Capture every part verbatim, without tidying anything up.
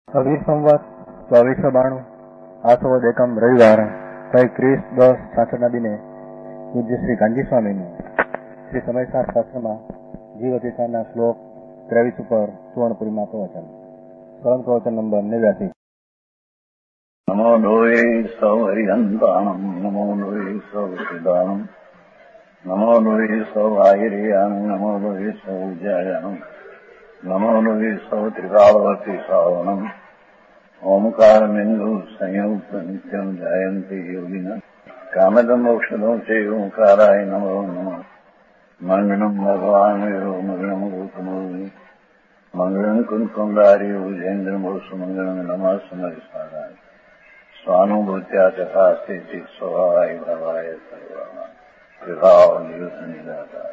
છવ્વીસ સંવત ચોવીસો બાણું આસોદ એકમ રવિવાર તારીખ ત્રીસ દસ સાસઠના દિને પૂજ્ય શ્રી ગાંધી સ્વામીનું શ્રી સમયસાર શાસ્ત્રમાં જીવચેતના શ્લોક ત્રેવીસ ઉપર સુવર્ણપુરીમાં પ્રવચન સ્વયં પ્રવચન નંબર નેવ્યાસી. નમો લોહે સૌ હરિહંતાણમ નમો લોહે સૌ સિદાનમ નમો લોહે સૌ આયર્યામ નમો લોહે સૌ જયામ નમો લોહે સૌ ત્રિકાળવતી સાવનમ ઓમકાર બિંદુ સંયુક્ત નિત્યમ જયંતી યોગિના કામદમ ઔષધો છે ઓંકારાય નમો નમઃ. મંગળમ ભગવાન મંગળમ ગૌતમોની મંગળમ કુંકુંડારી ઉજેન્દ્ર મોસુ મંગળમ નમઃ સમરિસ્મરાય સ્વાનુભૂત્યા તથા સ્થિતિ સ્વભાવાય ભવાય સર્વમાં વિભાવ निराकार.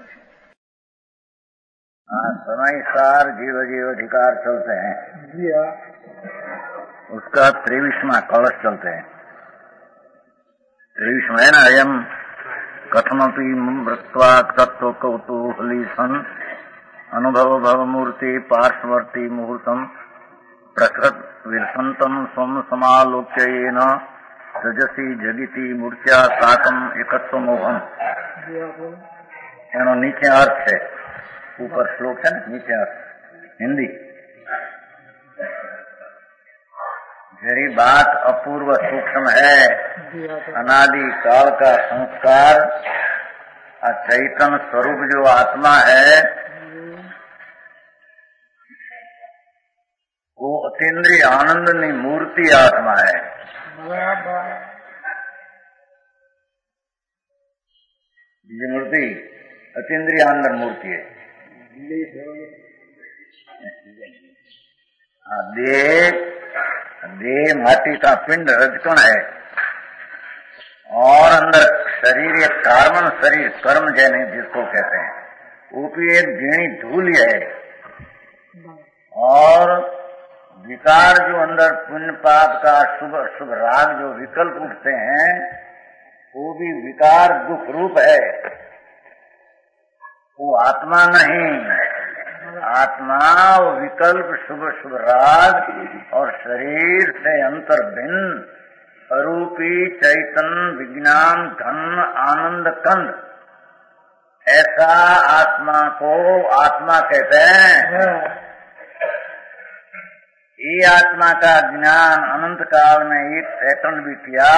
हाँ, समयसार जीव जीव अधिकार चलते हैं, उसका त्रेविशमा कलश चलते हैं. त्रेविशमा है ना, अयम कथमपि मृत्वा तत्व कौतूहली सन अनुभव भव मूर्ति पार्श्वर्ती मुहूर्तम प्रकृत विलसंतम स्वम समालोक्येन रजसी जगिति मूर्त्या साकम एकत्व मोहम. एनो नीचे अर्थ है, ऊपर श्लोक है, नीचे अर्थ हिंदी. मेरी बात अपूर्व सूक्ष्म है. अनादि काल का संस्कार चैतन स्वरूप जो आत्मा है वो अतीन्द्रिय आनंद ની मूर्ति आत्मा है. ये मूर्ति अतीन्द्रिय आनंद मूर्ति है. देह देह माटी का पिंड रजकण है और अंदर शरीर एक कार्बन शरीर कर्म जैने जिसको कहते हैं वो भी एक झीणी धूल है. और विकार जो अंदर पुण्य पाप का शुभ शुभ राग जो विकल्प उठते हैं वो भी विकार दुख रूप है. वो आत्मा नहीं, आत्मा वो विकल्प शुभ शुभ राग और शरीर से अंतर भिन्न अरूपी चैतन विज्ञान धन आनंद कंद, ऐसा आत्मा को आत्मा कहते हैं. ये आत्मा का ज्ञान अनंत काल में एक सेकंड भी किया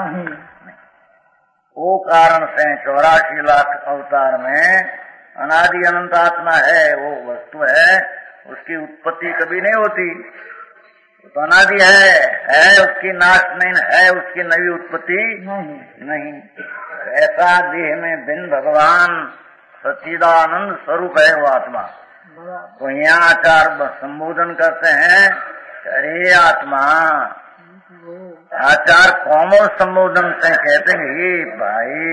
वो कारण से चौरासी लाख अवतार में अनादि अनंत आत्मा है. वो वस्तु है, उसकी उत्पत्ति कभी नहीं होती. तो अनादि है, है उसकी नाश नहीं है, उसकी नई उत्पत्ति नहीं, नहीं. ऐसा देह में भिन्न भगवान सच्चिदानंद स्वरूप है वो आत्मा. तो यहाँ आचार संबोधन करते हैं, अरे आत्मा. आचार कोमल संबोधन से कहते हैं, हे भाई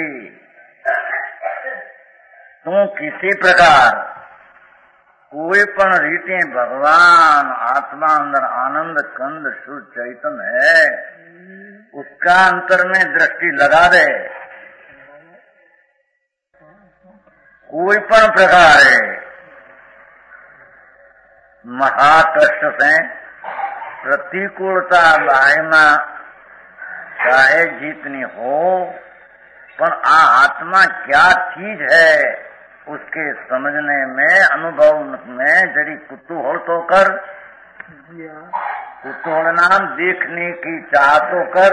तू किसी प्रकार कोई पण रीते भगवान आत्मा अंदर आनंद कंद शुद्ध चैतन है, उसका अंतर में दृष्टि लगा दे. कोई पण प्रकार है महाकष्ट से प्रतिकूलता बाहमा चाहे जितनी हो, पर आ आत्मा क्या चीज है उसके समझने में अनुभव में जरी कुतूहल तो कर. कुतूहल नाम देखने की चाह तो कर.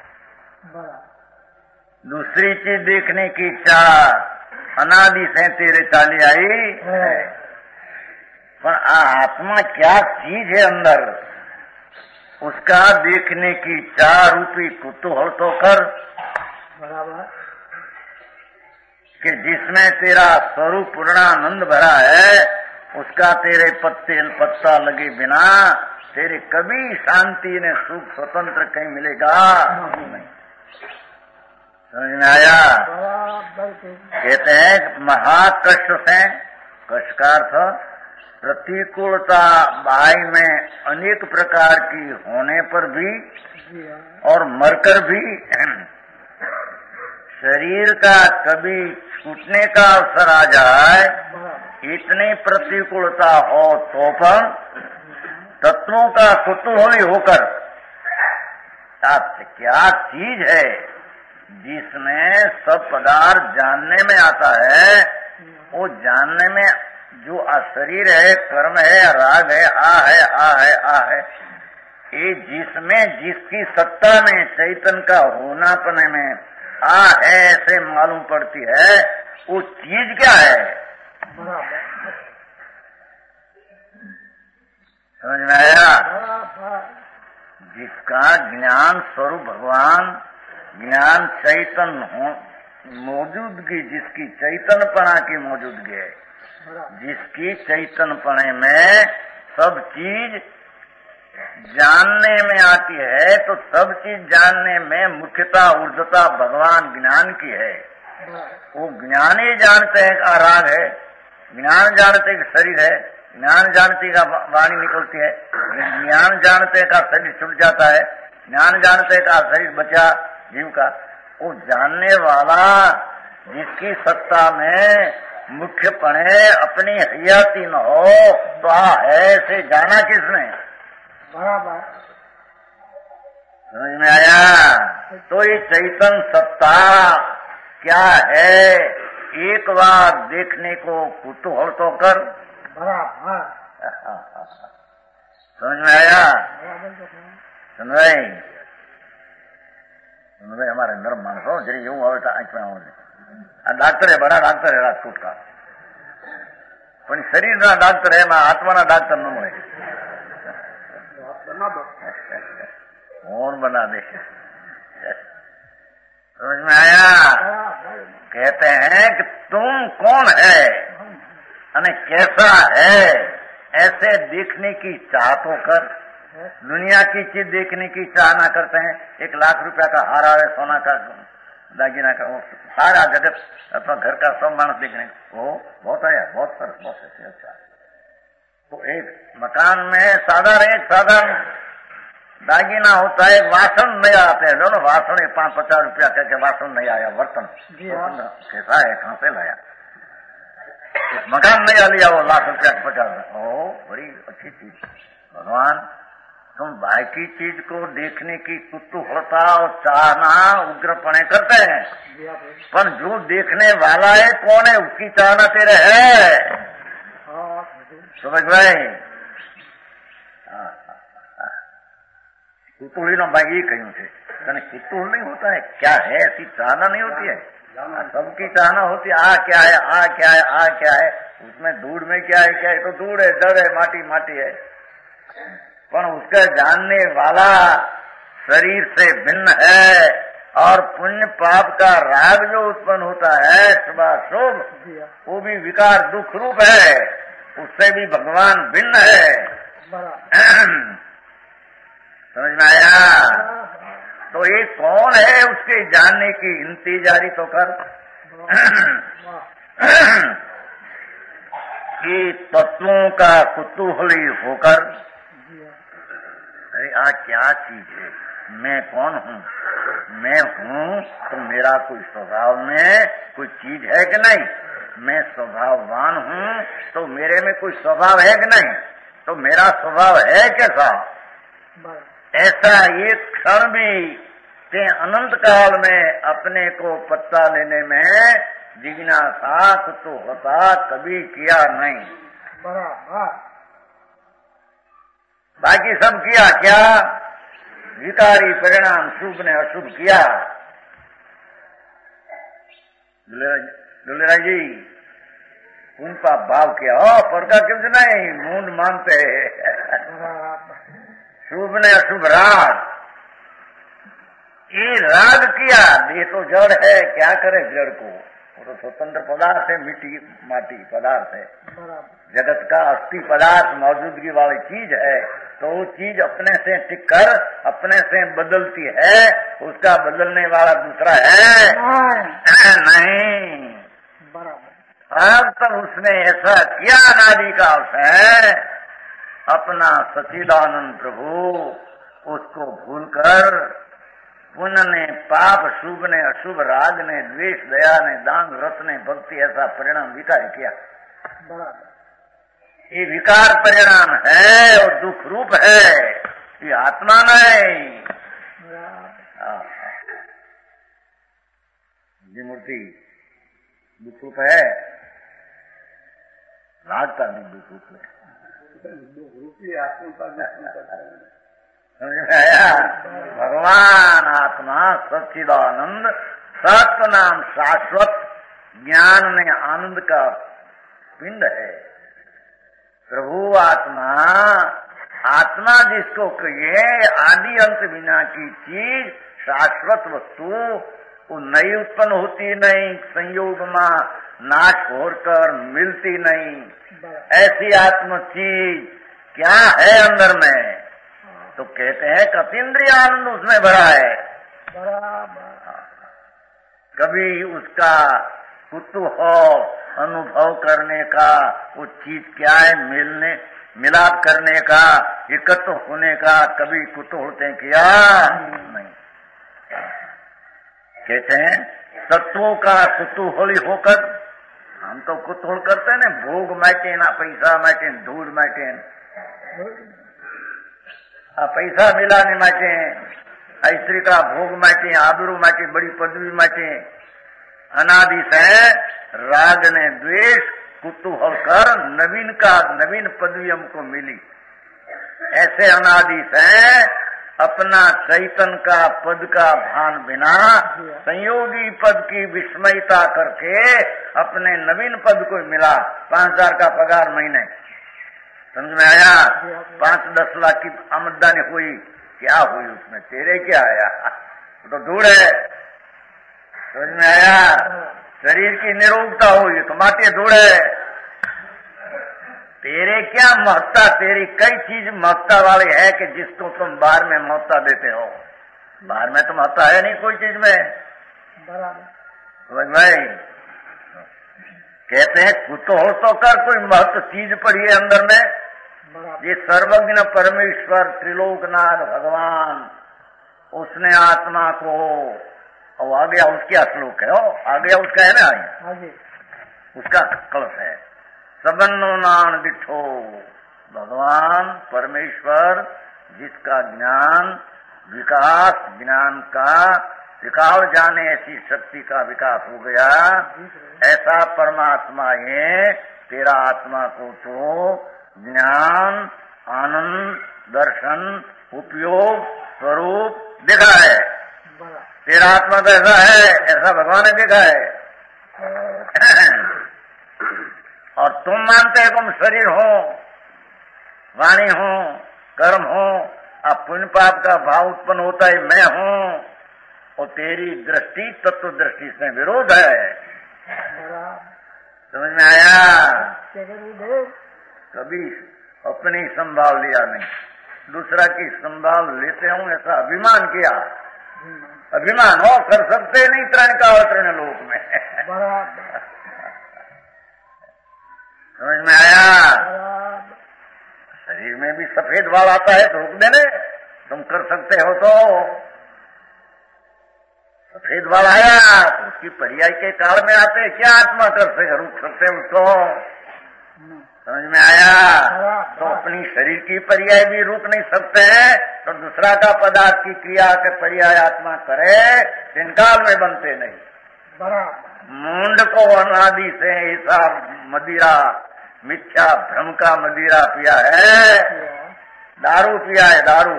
दूसरी चीज देखने की चाह अनादि से तेरे चाली आई है, पर आ आत्मा क्या चीज है अंदर उसका देखने की चाह रूपी कुतूहल तो कर. बराबर कि जिसमें तेरा स्वरूप पूर्णानंद भरा है उसका तेरे पत्ते पत्ता लगे बिना तेरे कभी शांति ने सुख स्वतंत्र कहीं मिलेगा नहीं. समझ में आया? कहते हैं महाकष्ट से, कष्ट का अर्थ प्रतिकूलता बाई में अनेक प्रकार की होने पर भी और मरकर भी शरीर का कभी छूटने का अवसर आ जाए, इतनी प्रतिकूलता हो तो पर तत्वों का कुतूहली होकर क्या चीज है जिसमें सब पदार्थ जानने में आता है, वो जानने में जो शरीर है, कर्म है, राग है, आ है आ है आ है, ये जिसमें जिसकी सत्ता में चैतन्य का होनापने में आ है ऐसे मालूम पड़ती है, वो चीज क्या है? समझ में आया? जिसका ज्ञान स्वरूप भगवान, ज्ञान चैतन्य हो मौजूदगी, जिसकी चैतन्यपना की मौजूदगी है, जिसकी चैतन्यपने में सब चीज जानने में आती है, तो सब चीज जानने में मुख्यता ऊर्जता भगवान ज्ञान की है। वो ज्ञान ही जानते हैं का राग है, ज्ञान जानते का शरीर है, ज्ञान जानते का वाणी निकलती है, ज्ञान जानते का शरीर छूट जाता है, ज्ञान जानते का शरीर बचा जीव का। वो जानने वाला जिसकी सत्ता में मुख्यपणे अपनी हयाती न हो, तो ऐसे जाना किसने? बराबर समझ में आया? तो ये चैतन्य सत्ता क्या है, एक बार देखने को कुतूहल तो कर। बराबर समझ में आया? सुन भाई, सुन भाई, हमारे नरम मानसो जरी यूं આવે તો આંખ में આવે। ડાક્ટર બડા ડાક્ટર है રાજકોट का, પણ શરીરના ડાક્ટર है, આત્માના ડાક્ટર ન મળે। कौन बना दे? समझ में आया? कहते हैं कि तुम कौन है अने कैसा है, ऐसे देखने की चाहत होकर दुनिया की चीज देखने की चाह ना करते हैं। एक लाख रुपया का हार आवे, सोना का दागिना का, सारा जगत अथवा घर का सब मानस देखने वो बहुत आया, बहुत फर्क, बहुत अच्छा। तो एक मकान में साधारण एक साधारण दागिना होता है, वासन नया आते हैं, दोनों वासन पांच पचास रुपया कहकर वासन नहीं आया, बर्तन कैसा है, कहां से लाया? मकान नया लिया वो लाख रुपया पचास, ओ बड़ी अच्छी चीज। भगवान तुम बाकी चीज को देखने की कुतूहलता और चाहना उग्रपणे करते हैं, पर जो देखने वाला है कौन है, उसकी चाहना तेरे है। समझ भाई? कुतूहली नो भाई ये कहूं थे, तने कुतूहल नहीं होता है, क्या है ऐसी चाहना नहीं होती है? सबकी चाहना होती है, आ क्या है, आ क्या है, आ क्या है, उसमें धूड़ में क्या है, क्या है, तो धूड़ है, जड़ है, माटी माटी है, पर उसका जानने वाला शरीर से भिन्न है। और पुण्य पाप का राग जो उत्पन्न होता है, शुभ शुभ, वो भी विकार दुख रूप है, उससे भी भगवान भिन्न है। समझ में आया? तो ये कौन है, उसके जानने की इंतजारी तो कर। कि तत्वों का कुतूहली होकर, अरे आ क्या चीज है, मैं कौन हूँ, मैं हूँ तो मेरा कोई स्वभाव में कोई चीज है कि नहीं? मैं स्वभाववान हूँ तो मेरे में कोई स्वभाव है कि नहीं? तो मेरा स्वभाव है कैसा? ऐसा एक क्षण भी ते अनंत काल में अपने को पत्ता लेने में जिज्ञासा कुतूहलता कभी किया नहीं। बराबर बाकी सब किया क्या? विकारी परिणाम शुभ ने अशुभ किया। दुलेरा जी उनका भाव किया, ओ पर का क्यों नहीं मूंद मानते शुभ ने अशुभ राग, ये राग किया। ये तो जड़ है, क्या करे जड़ को, वो तो स्वतंत्र पदार्थ है, मिट्टी माटी पदार्थ है, जगत का अस्थि पदार्थ मौजूदगी वाली चीज है। तो वो चीज अपने से टिक कर अपने से बदलती है, उसका बदलने वाला दूसरा है नहीं। अब तक उसने ऐसा किया अनादि काल से, अपना सच्चिदानंद प्रभु उसको भूलकर पुण्य ने पाप, शुभ ने अशुभ, राग ने द्वेष, दया ने दान, व्रत ने भक्ति, ऐसा परिणाम विकार किया। ये विकार परिणाम है और दुख रूप है, ये आत्मा नहीं। ये मूर्ति दुख रूप है, राग का भी दुख रूप है। समझ में आया? भगवान आत्मा सच्चिदानंद सत्य नाम शाश्वत ज्ञान में आनंद का पिंड है। प्रभु आत्मा, आत्मा जिसको कहिए आदि अंत बिना की चीज, शाश्वत वस्तु, वो नई उत्पन्न होती नहीं, संयोग में नाश होकर मिलती नहीं। ऐसी आत्म चीज क्या है अंदर में? तो कहते हैं कतीन्द्रिय आनंद उसमें भरा है। कभी उसका कुतूहल अनुभव करने का, वो चीज क्या है मिलने मिलाप करने का, एकत्र होने का कभी कुतूहल किया नहीं। कहते हैं तत्वों का कुतूहल होकर, हम तो कुतूहल करते हैं ना, भोग माटे ना पैसा माटे धूल माटे, आ पैसा मिलाने माटे, ऐश्वर्य का भोग माटे, आबरू माटे, बड़ी पदवी माटे, अनादि से राग ने द्वेष कुतूहल कर नवीन का नवीन पदवी हमको मिली। ऐसे अनादि से अपना चैतन का पद का भान बिना संयोगी पद की विस्मयता करके अपने नवीन पद को मिला। पांच हजार का पगार महीने, समझ में आया? पांच दस लाख की आमदनी हुई, क्या हुई उसमें? तेरे क्या आया? तो दूर है। समझ में आया? शरीर की निरोगता हुई, कमाते दूर है। तेरे क्या महत्ता? तेरी कई चीज महत्ता वाली है कि जिसको तुम बाहर में महत्ता देते हो। बाहर में तो महत्ता है नहीं कोई चीज में। समझ भाई? कहते हैं कुतूहल तो कर, कोई महत्व चीज पड़ी है अंदर में। ये सर्वज्ञ परमेश्वर त्रिलोकनाथ भगवान, उसने आत्मा को, और आ गया उसका श्लोक है, ओ आ गया उसका है ना, उसका कलश है। सबन्नो नान दिठो, भगवान परमेश्वर जिसका ज्ञान विकास, ज्ञान का विकास जाने ऐसी शक्ति का विकास हो गया, ऐसा परमात्मा ये तेरा आत्मा को तो ज्ञान, आनंद, दर्शन, उपयोग, स्वरूप देखा है। तेरा आत्मा तो ऐसा है, ऐसा भगवान ने देखा है। और तुम मानते हो तुम शरीर हो, वाणी हो, कर्म हो, अब पुण्य पाप का भाव उत्पन्न होता है मैं हूँ, और तेरी दृष्टि तत्व दृष्टि से विरोध है। समझ में आया? कभी अपनी संभाल लिया नहीं, दूसरा की संभाल लेते हूँ ऐसा अभिमान किया। अभिमान हो कर सकते नहीं त्राण का अवतरण लोक में। समझ में आया? शरीर में भी सफेद बाल आता है तो रोक देने, तुम कर सकते हो तो। सफेद बाल आया तो उसकी पर्याय के काल में आते, क्या आत्मा कर सकते, रुक सकते उसको। समझ में आया? तो अपनी शरीर की पर्याय भी रोक नहीं सकते हैं, तो दूसरा का पदार्थ की क्रिया के पर्याय आत्मा करे, तीन काल में बनते नहीं। मुंड को अनादि से ऐसा मदिरा, मिथ्या भ्रम का मदिरा पिया है, दारू पिया है, दारू।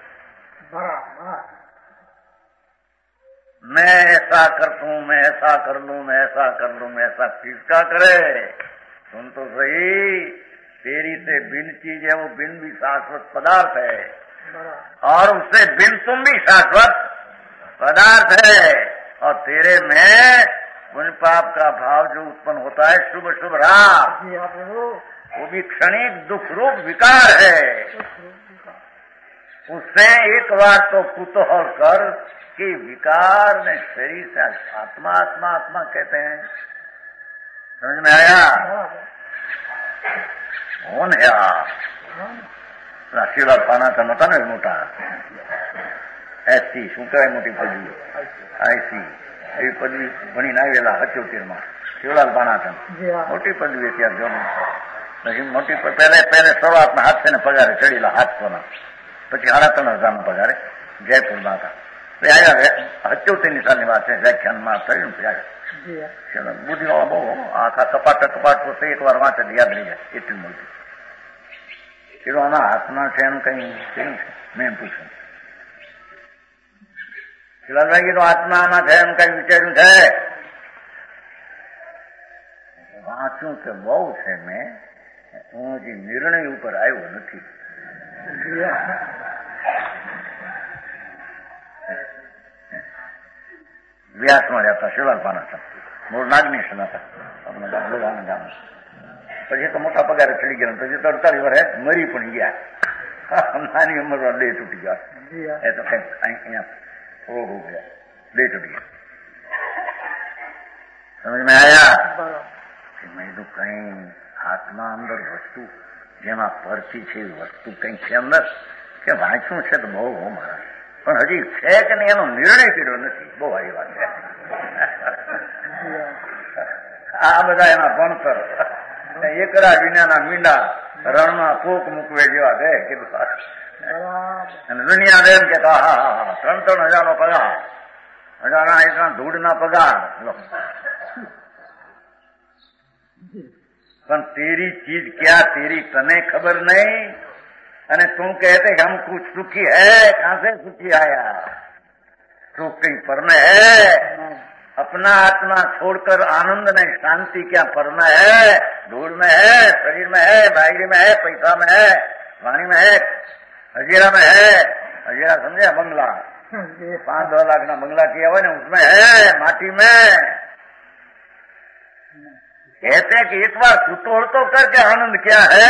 मैं ऐसा कर दूं, मैं ऐसा कर लूं, मैं ऐसा कर लूं, मैं ऐसा किसका करे? सुन तो सही, तेरी से भिन्न चीज है, वो भिन्न भी शाश्वत पदार्थ है, और उससे भिन्न तुम भी शाश्वत पदार्थ है। और तेरे में पुण्य पाप का भाव जो उत्पन्न होता है, शुभ शुभ राग, वो भी क्षणिक दुख रूप विकार है। उससे एक बार तो कुतूहल कर कि विकार ने शरीर से आत्मा आत्मा आत्मा कहते हैं। समझ में आया? कौन है आप? राशिवाला पाना का मता नहीं मोटा, ऐसी શું કહેવાય મોટી પદવી, ऐसी એવી પદવી ભણીને આવેલા હચોતેર માં શિવલાલ પાનાથન, મોટી પદવી અત્યારે જો પછી મોટી પહેલે પહેલે શરૂઆતમાં હાથસે ને પગારે ચડેલા આઠસોના, પછી સાડા ત્રણ હજાર નો પગારે જયપુરમાં હતા. આવ્યા હત્યોતેરની સાલની વાત છે, વ્યાખ્યાનમાં થયું ને આવ્યા. બુદ્ધિવાળા બહુ આખા કપાટ કપાટ તો એક વાર વાંચે યાદ રહી જાય એટલું મળતું. કીધું આમાં હાથમાં છે એમ કઈ કેવું છે? મેં એમ પૂછ્યું. શિલાભાઈ કીધું હાથમાં આમાં છે એમ કઈ વિચાર્યું છે? વાંચ્યું કે બહુ છે, મેં હું હજી નિર્ણય ઉપર આવ્યો નથી. વ્યાસમાં રહેતા શિવાલપાના હતા, મૂળ નાગનેશન હતા ગામ. પછી તો મોટા પગારે ચડી ગયા, પછી તો અડતાલીસ વર્ષે મરી પણ ગયા. નાની ઉંમરમાં બે તૂટી ગયા. એ તો કઈ અહીંયા ઓહો ગયા, બે તૂટી ગયા. સમજમાં આવ્યા? મેં કીધું કઈ હાથમાં અંદર વસ્તુ જેમાં પરથી છે વસ્તુ કઈ છે અંદર કે વાંચ્યું છે તો બહુ હો મારા, પણ હજી છે કે નહીં એનો નિર્ણય કર્યો નથી. બહુ સારી વાત છે. આ બધા એના ભણતર એકરા વિનાના મીંડા રણમાં કોક મૂકવે જેવા છે કીધું. અને દુનિયા એમ કે હા હા હા ત્રણ ત્રણ હજાર નો પગાર, હજારના એટલા ધૂળના પગાર. પણ તેરી ચીજ ક્યાં તેરી તને ખબર નહીં. અને તું कहते हम कुछ सुखी है, कहां से सुखी आया? सुख कहीं पर में है? अपना आत्मा छोड़कर आनंद में शांति क्या पर में है? धूल में है, शरीर में है, बाहरी में है, पैसा में है, वाणी में है, हजीरा में है. हजीरा समझे? बंगला पांच दो लाख ना बंगला किया हुआ ना उसमें है, माटी में. कहते हैं कि एक बार सुतोड़ तो करके आनंद क्या है?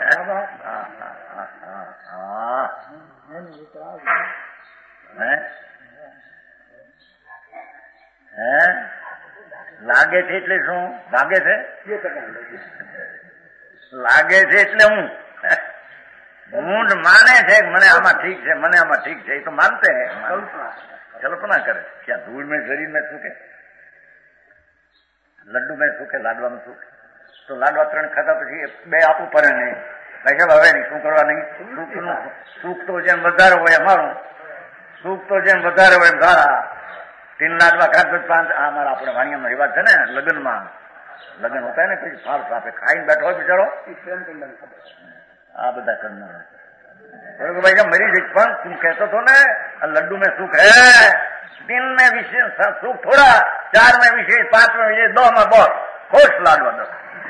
લાગે છે એટલે શું? લાગે છે લાગે છે એટલે હું મૂંઢ માને છે મને આમાં ઠીક છે, મને આમાં ઠીક છે. એ તો માનતે કલ્પના કરે. क्या धूल में शरीर में सुख है, લડ્ડુ મેં સુખે, લાડવા में સુખ. તો લાડવા ત્રણ ખાતા પછી બે આપવું પડે નહીં. ભાઈ હવે નહીં શું કરવા નહીં. સુખનું સુખ તો જેમ વધારે હોય અમારું, સુખ તો જેમ વધારે હોય એમ સારા. तीन लाडवा खाते पांच हमारा अपने वाणिया में रिवाज है ना, लगन में लगन होता है ना, कोई फाल साफे खाई बैठो हो बिचारो आ बदा करना है. भाई जब मरी जिस पर तुम कहते तो ना लड्डू में सुख है, तीन में विशेष सुख थोड़ा, चार में विशेष, पांच में विशेष, दो में बहुत खुश लाडवा दो.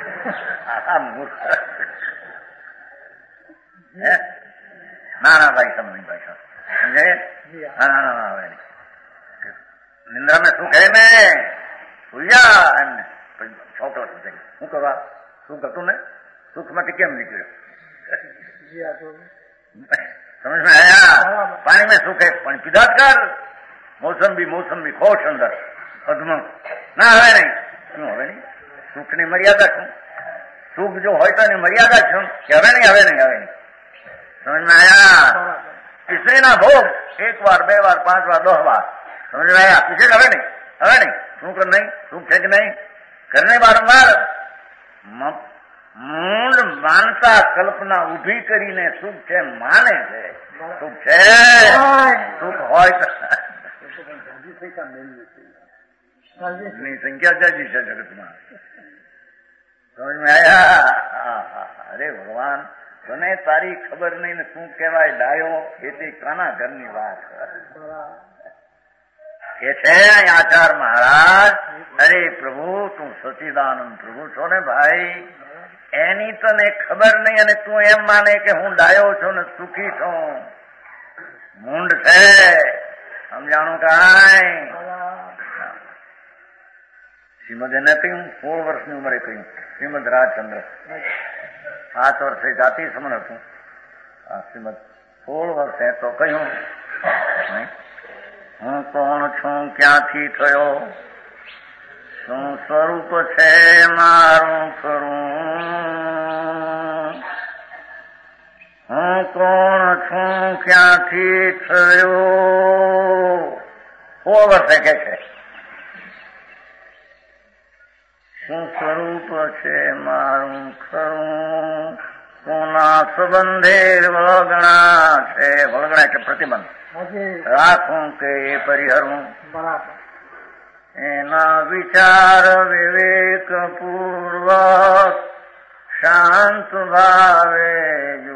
ना ना भाई समझ नहीं भाई साहब समझे. ना ना ना भाई निंद्रा में सुख है ने भूया एમને છોટો થઈ હું કરવા શું કરતું ને સુખમાંથી કેમ નીકળ્યો? समझ में आया? पानी में सुख है, पानी पीधा कर. मौसमी मौसमी खोश अंदर અદમણ ના હવે નહીં. શું હવે નહીં? સુખની મર્યાદા શું? સુખ જો હોય તો એની મર્યાદા શું કે હવે નહીં હવે નહીં હવે નહીં. સમજ में आया? સ્ત્રીના ભોગ એક વાર બે વાર પાંચ વાર દસ વાર समझ में आया? किसी હવે નહીં હવે નહીં શું કર નહીં સુખ છે કે નહીં કરને વારંવાર મૂળ માનતા કલ્પના ઉભી કરીને સુખ છે માને છે. સુખ છે સુખ હોય ની સંખ્યા જાજી છે જગતમાં. સમજ में आया? અરે ભગવાન તને તારી ખબર નહીં ને શું કહેવાય ડાયો એ તે કાના ઘરની વાત એ છે આચાર મહારાજ. અરે પ્રભુ તું સચિદાનંદ પ્રભુ છો ને ભાઈ, એની તને ખબર નહીં અને તું એમ માને કે હું ડાયો છું ને સુખી છું. મૂંઢ છે સમજાણું કાંઈ. શ્રીમદ એને કહ્યું સોળ વર્ષની ઉંમરે કહ્યું શ્રીમદ રાજચંદ્ર પાંચ વર્ષે જાતિ સમણ હતું. શ્રીમદ સોળ વર્ષે તો કહ્યું હું કોણ છું ક્યાંથી થયો, શું સ્વરૂપ છે મારું ખરું, હું કોણ છું ક્યાંથી થયો. સોળ વર્ષે કે છે શું સ્વરૂપ છે મારું ખરું, કોના સંબંધે વળગણા છે. વળગણા એટલે પ્રતિબંધ. રાખું કે પરિહરું. એના વિચાર વિવેક પૂર્વક શાંત ભાવે જો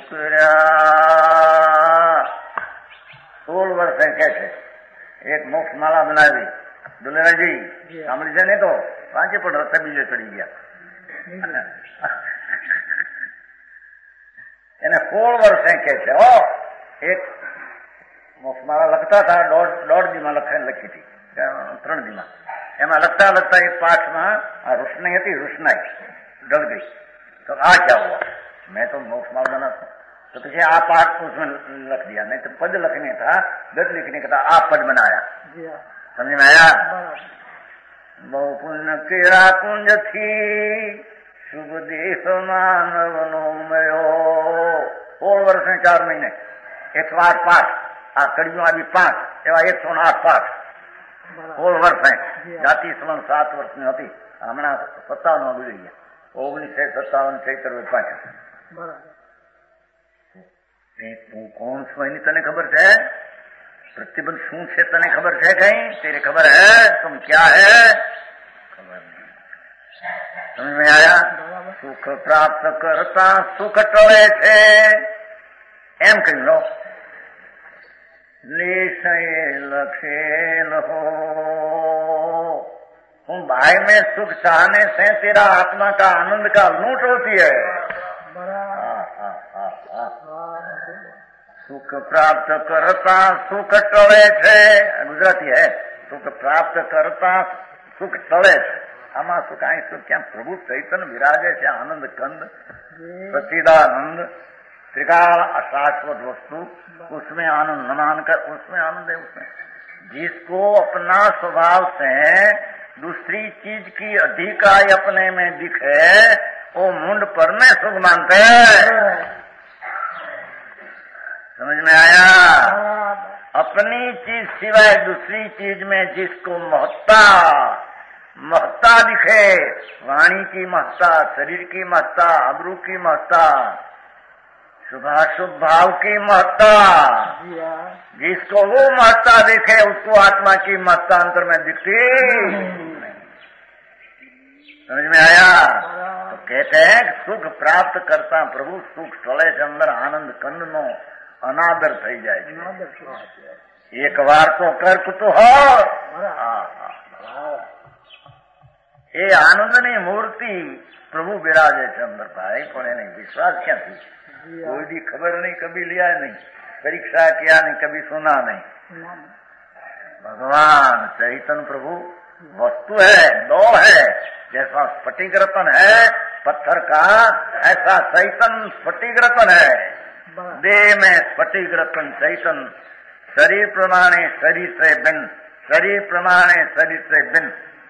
કર્યા. સોળ વર્ષે કે છે એક મોક્ષ માળા બનાવી. દુલેરાજી સાંભળી છે ને? તો પાંચે પણ રસ્તે બીજે ચડી ગયા. એને સોળ વર્ષે કે છે. ઓ એક મોક્ષ માળા લખતા હતા. દોઢ દોઢ દીમાં લખાઈને લખી હતી, ત્રણ દીમાં. એમાં લખતા લખતા એક પાઠમાં આ રોશનાઈ હતી, રોશનાઈ ढल गई. तो आ क्या हुआ? मैं तो मोक्ष मार्ग बना था. तो तुझे आ पाठ उसमें लख दिया, नहीं तो पद लिखने था, गद लिखने का था, आप पद बनाया. समझ में आया? बहु पुण्य केरा कुंज थी शुभ देश मानवनो मयो. सोल वर्ष में चार महीने एक सौ आठ पाठ. आ कड़ियों अभी पांच एवं एक सौ आठ पाठ. सोल वर्ष है. जाति सवन सात वर्ष में होती. हमने सत्तावन में गुजरी गया. ઓગણીસો સત્તાવન ચૈત્ર પાછા. તું કોણ છો એની તને ખબર છે? प्रतिबंध શું છે તને ખબર છે? કઈ तेरे खबर है? तुम क्या है? खबर नहीं. समझ में आया? सुख प्राप्त करता सुख टळे છે એમ કહી લો. નિશ્ચય લખેલ हो. तुम भाई में सुख चाहने से तेरा आत्मा का आनंद का लूट होती है. सुख प्राप्त करता सुख टळे છે. गुजराती है. सुख प्राप्त करता सुख टळे છે. આમાં સુખ અહીં સુખ ક્યાં? પ્રભુ ચૈતન્ય વિરાજે છે. આનંદ કંદ सच्चिदानंद त्रिकाल अशाश्वत वस्तु, उसमें आनंद न मानकर उसमें आनंद है. उसमें जिसको अपना स्वभाव से दूसरी चीज की अधिकाई अपने में दिखे वो मुंड पर में सुख मानते हैं. समझ में आया? अपनी चीज सिवाय दूसरी चीज में जिसको महत्ता महत्ता दिखे, वाणी की महत्ता, शरीर की महत्ता, अब्रू की महत्ता, शुभाशुभ भाव की महत्ता, जिसको वो महत्ता देखे उसको आत्मा की महत्ता अंतर में दिखती. समझ में आया? तो कहते हैं सुख प्राप्त करता प्रभु सुख टळे છે. અંદર આનંદ કંદ નો અનાદર થઈ જાય છે. એક વાર તો કર કુતૂહલ. એ આનંદની મૂર્તિ પ્રભુ બિરાજે છે અંદર ભાઈ. પણ એને વિશ્વાસ ક્યાંથી? कोई भी खबर नहीं, कभी लिया नहीं, परीक्षा किया नहीं, कभी सुना नहीं. भगवान चैतन्य प्रभु वस्तु है, दो है. जैसा स्फटिक रतन है पत्थर का, ऐसा चैतन्य स्फटिक रतन है. देह में स्फटिक रतन चैतन्य, शरीर प्रमाणे शरीर से भिन्न, शरीर प्रमाणे शरीर से भिन्न.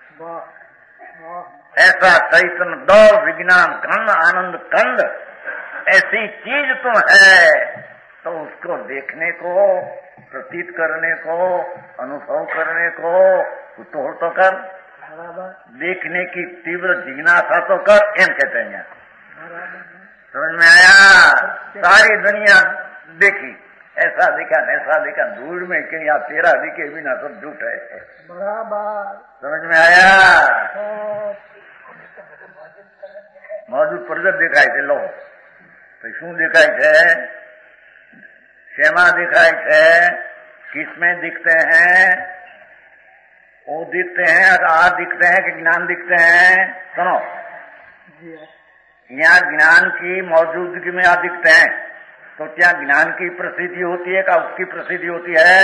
ऐसा चैतन्य दो विज्ञान खंड आनंद खंड ऐसी चीज तो है. तो उसको देखने को, प्रतीत करने को, अनुभव करने को कुतूहल तो कर. देखने की तीव्र जिज्ञासा तो कर. एम कहते हैं. समझ में आया? सारी दुनिया देखी, ऐसा देखा ऐसा देखा, दूर में के यहाँ तेरा दिखे बिना सब झूठ है. समझ में आया? मौजूद प्रगट दिखाई दे लो. तो શું દેખાય છે? શેમાં દેખાય છે? किसमें दिखते हैं? वो दिखते हैं, आ दिखते हैं कि ज्ञान दिखते हैं? सुनो, यहाँ ज्ञान की मौजूदगी में आ दिखते हैं. तो क्या ज्ञान की प्रसिद्धि होती है क्या उसकी प्रसिद्धि होती है?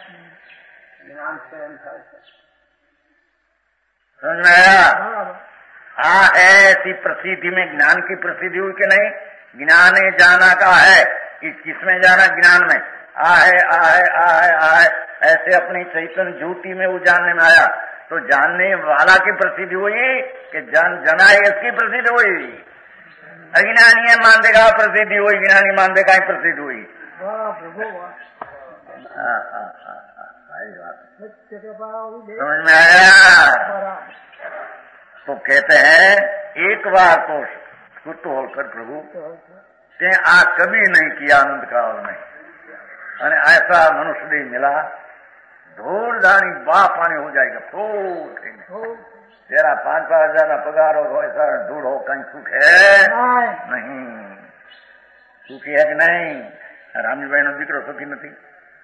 समझ में आया? आ है ऐसी प्रसिद्धि में ज्ञान की प्रसिद्धि हुई कि नहीं? ज्ञान जाना का है. इस किसमें जाना? ज्ञान में. आ है आ है आ है आ है ऐसे अपनी चैतन्य ज्योति में वो जानने में आया. तो जानने वाला की प्रसिद्धि हुई कि जान जना इसकी प्रसिद्धि हुई? अज्ञानी है मान देगा प्रसिद्धि हुई, ज्ञानी मान देगा प्रसिद्धि हुई. समझ में आया? तो कहते हैं एक बार तो सुत होकर प्रभु ते आ कभी नहीं किया आनंद काल में અને ऐसा मनुष्य नहीं मिला धूल धानी बा पानी हो जाएगा फूट तेरा पांच पांच हजार ना पगार हो ऐसा धूल हो कहीं सुख है नहीं सुखी है कि नहीं रामजीभाई नो दीकरो सुखी नहीं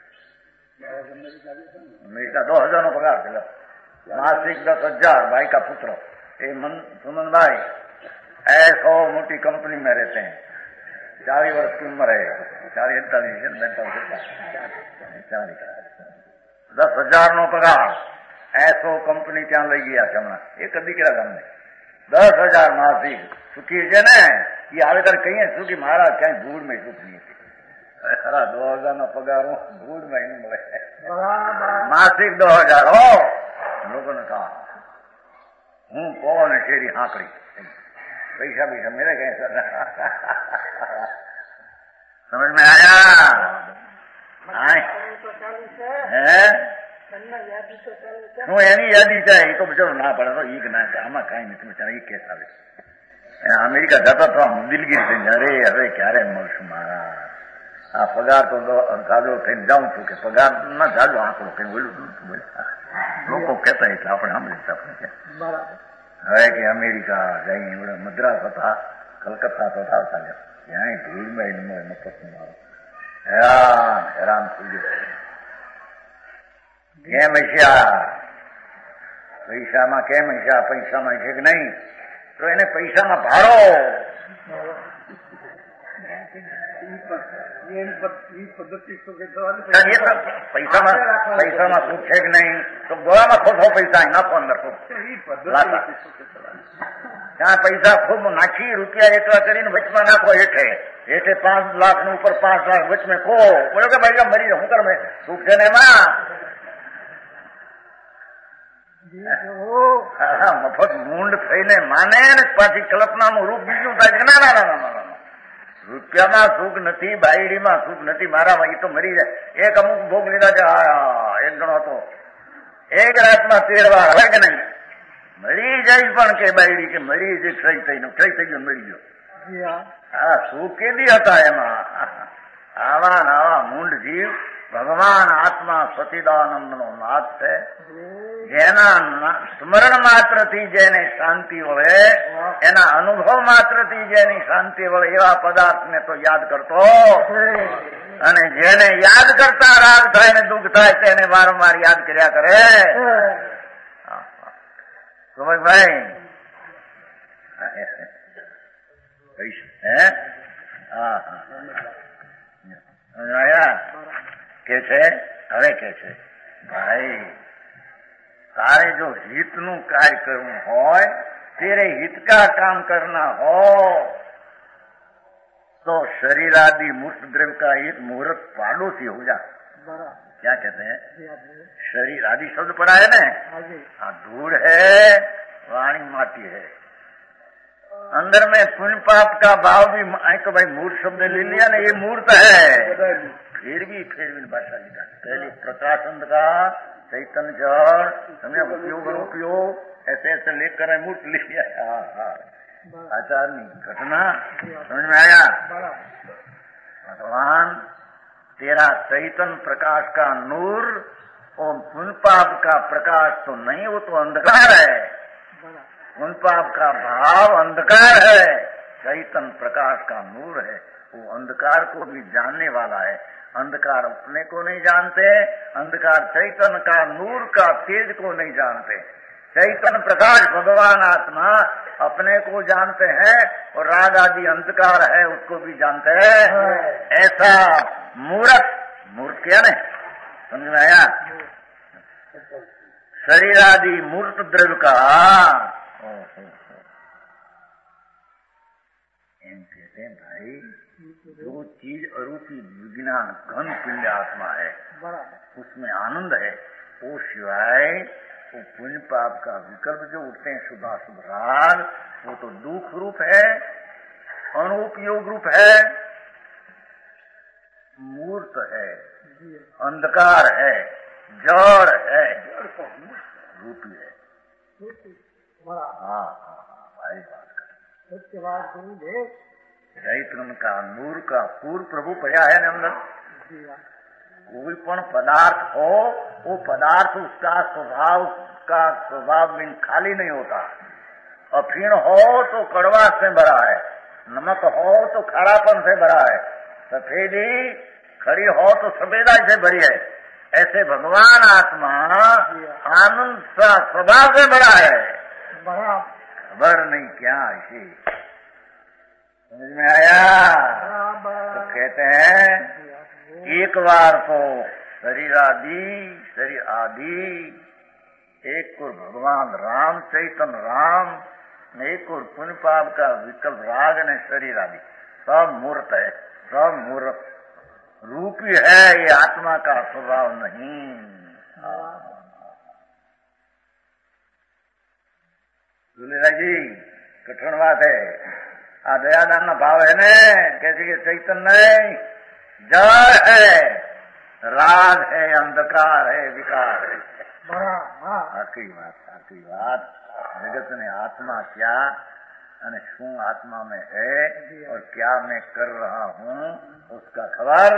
अमेरिका दो हजार नो पगार पेला मासिक दस हजार भाई का पुत्र ये सुमन भाई ऐसो मोटी कंपनी में रहते हैं चालीस वर्ष की उम्र है चालीस इकतालीस चालीस दस हजार नो पगार ऐसो कंपनी क्या लई गया છે હમણાં એક દીકરા તમને દસ હજાર માસિક સુખી છે ને એ આવે ત્યારે કહીએ સુખી મારા ક્યાંય ધૂળ में સુખ नहीं खरा दो हजार નો પગાર ધૂળ में नहीं મળે માસિક दो हजार हो लोगों ने कहा हूँ कौन है शेरी हाँकड़ी पैसा पैसा मेरे कैसे समझ में आया શું એની યાદી છે એ તો બચારો ના પડે તો ઈ ના આમાં કઈ નથી બચારા એ કેસ આવે અમેરિકા જતો તો દિલગીર થઈ અરે હવે ક્યારે મળશું મારા આ પગાર તો જાજો થઈને જાઉં છું કે પગાર ના જાજો આંકડો કઈ બોલું લોકો કહેતા એટલે આપણે સાંભળી આપણે હવે કે અમેરિકા જઈ મદ્રાસ હતા કલકત્તા તો આવતા ત્યાં ધૂળમાં મફત મારો હેરાન હેરાન થઈ ગયો કેમ હશે પૈસામાં કેમ હશે પૈસામાં છે કે નહીં તો એને પૈસામાં ભાડો પૈસામાં પૈસામાં સુખ છે કે નહીં તો ગોળામાં ખોટો પૈસા નાખો અંદર ત્યાં પૈસા ખૂબ નાખી રૂપિયા એકલા કરીને વચમાં નાખો હેઠે હેઠે પાંચ લાખ નું ઉપર પાંચ લાખ વચમાં ખો બોલો કે ભાઈ મરી હું કર મેં સુખ છે ને એમાં મફત મૂંડ થઈને માને ને પાછી કલ્પનાનું રૂપ બીજું થાય છે ના ના ના ના ના રૂપિયામાં સુખ નથી બાયડીમાં સુખ નથી મારામાં એ તો મરી જાય એક અમુક ભોગ લીધા છે હા એક ગણો હતો એક રાતમાં તેર વાર હવે કે નહીં મરી જાય પણ કે બાયડી કે મરી જે ક્ષય થઈને ક્ષય થઈ ગયો મરી ગયો હા સુખ કેદી હતા એમાં આવા આવા મૂંડ જીવ ભગવાન આત્મા સચિદાનંદ નો નાથ છે જેના સ્મરણ માત્રથી જેને શાંતિ વળે એના અનુભવ માત્રથી જેની શાંતિ વળે એવા પદાર્થને તો યાદ કરતો અને જેને યાદ કરતા રાગ થાય ને દુઃખ થાય તેને વારંવાર યાદ કર્યા કરે સુભાઈ હે હા હા કે છે હવે કે છે ભાઈ તારે જો હિતનું કાર્ય કરવું હોય तेरे हित का काम करना हो तो शरीर आदि मूर्त द्रव्य का एक मुहूर्त पाड़ोसी हो जा क्या कहते हैं शरीर आदि शब्द पड़ा है ना हाँ धूल है वाणी माटी है अंदर में पुण्य पाप का भाव भी तो भाई मूर्त शब्द ले लिया ना ये मूर्त है फिर भी फिर भी भाषा लिखा पहले प्रकाश अंधकार चैतन्य जड़ समझे उपयोग अनुपयोग ऐसे ऐसे लेकर मूर्त लिख लिया हाँ हाँ आचार्य घटना समझ में आया भगवान तेरा चैतन्य प्रकाश का नूर और पुण्य पाप का प्रकाश तो नहीं वो तो अंधकार है पुण्य पाप का भाव अंधकार है चैतन्य प्रकाश का नूर है वो अंधकार को भी जानने वाला है अंधकार अपने को नहीं जानते अंधकार चैतन्य का नूर का तेज को नहीं जानते चैतन्य प्रकाश भगवान आत्मा अपने को जानते हैं और राग आदि अंधकार है उसको भी जानते हैं ऐसा मूर्त मूर्त क्या नहीं समझ में आया शरीर आदि मूर्त द्रव्य का कहते हैं भाई जो चीज अरूपी विज्ञान घन पिंड आत्मा है उसमें आनंद है वो सिवाय वो पुण्य पाप का विकल्प जो उठते हैं शुभाशुभ राग वो तो दुख रूप है अनुपयोग रूप है मूर्त है अंधकार है जड़ है रूपी है बराबर हाँ हाँ भाई बात कर। उसके बाद गुरुदेव चैतन्य का नूर का पूर्व प्रभु पड़ा है ना अंदर। जी हाँ कोई पण पदार्थ हो, वो पदार्थ उसका स्वभाव का स्वभाव बिन खाली नहीं होता। अफीण हो तो कड़वा से भरा है, नमक हो तो खारापन से भरा है, सफेदी खड़ी हो तो सफेदाई से भरी है। ऐसे भगवान आत्मा आनंद सा स्वभाव से भरा है। बराबर खबर नहीं क्या इसे समझ में आया? तो कहते हैं एक बार तो शरीर आदि शरीर आदि एक और भगवान राम चैतन्य राम, एक और पुण्य पाप का विकल्प राग ने शरीर आदि सब मूर्त है, सब मूर्त रूपी है, ये आत्मा का स्वभाव नहीं। दूल्हा जी कठिन बात है। आ दयादान ना भाव है ने कैसे कि चैतन्य नहीं जड़ है, राग है, अंधकार है, विकार है। बराबर आखिरी बात आखिरी बात जगत ने आत्मा क्या અને શું आत्मा में है और क्या मैं कर रहा हूँ उसका खबर।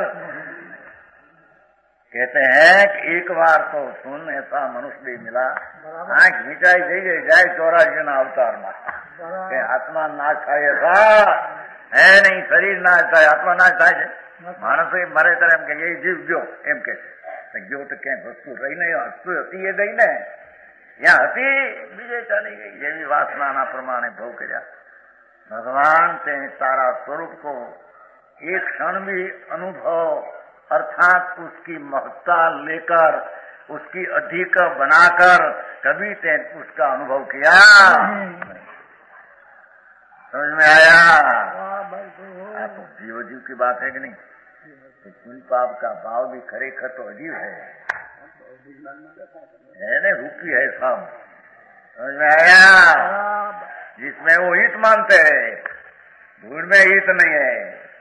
कहते हैं कि एक बार तो सुन ऐसा मनुष्य भी मिला, आंख मिटाई जई गई जाए चौरासी ना अवतार में કે આત્મા નાશ થાય હે નહીં, શરીર નાશ થાય, આત્મા નાશ થાય છે। માણસો મરે ત્યારે એમ કે એ જીવ ગયો એમ કે છે, ગયો તો ક્યાંક વસ્તુ રહી નહીં, વસ્તુ હતી એ ગઈ ને, ત્યાં હતી બીજે ચાલી ગઈ। જેવી વાસનાના પ્રમાણે ભોગ કર્યા। भगवान ते तारा स्वरूप को एक क्षण भी अनुभव अर्थात उसकी महत्ता लेकर उसकी अधिक बनाकर कभी ते उसका अनुभव किया? समझ में आया? आप जीव जीव की बात है कि नहीं? तो पुण्य पाप का भाव भी खरेखर तो अजीब है, है न, रूपी है सब। समझ में आया? जिसमें वो हित मानते हैं, धूल में हित नहीं है।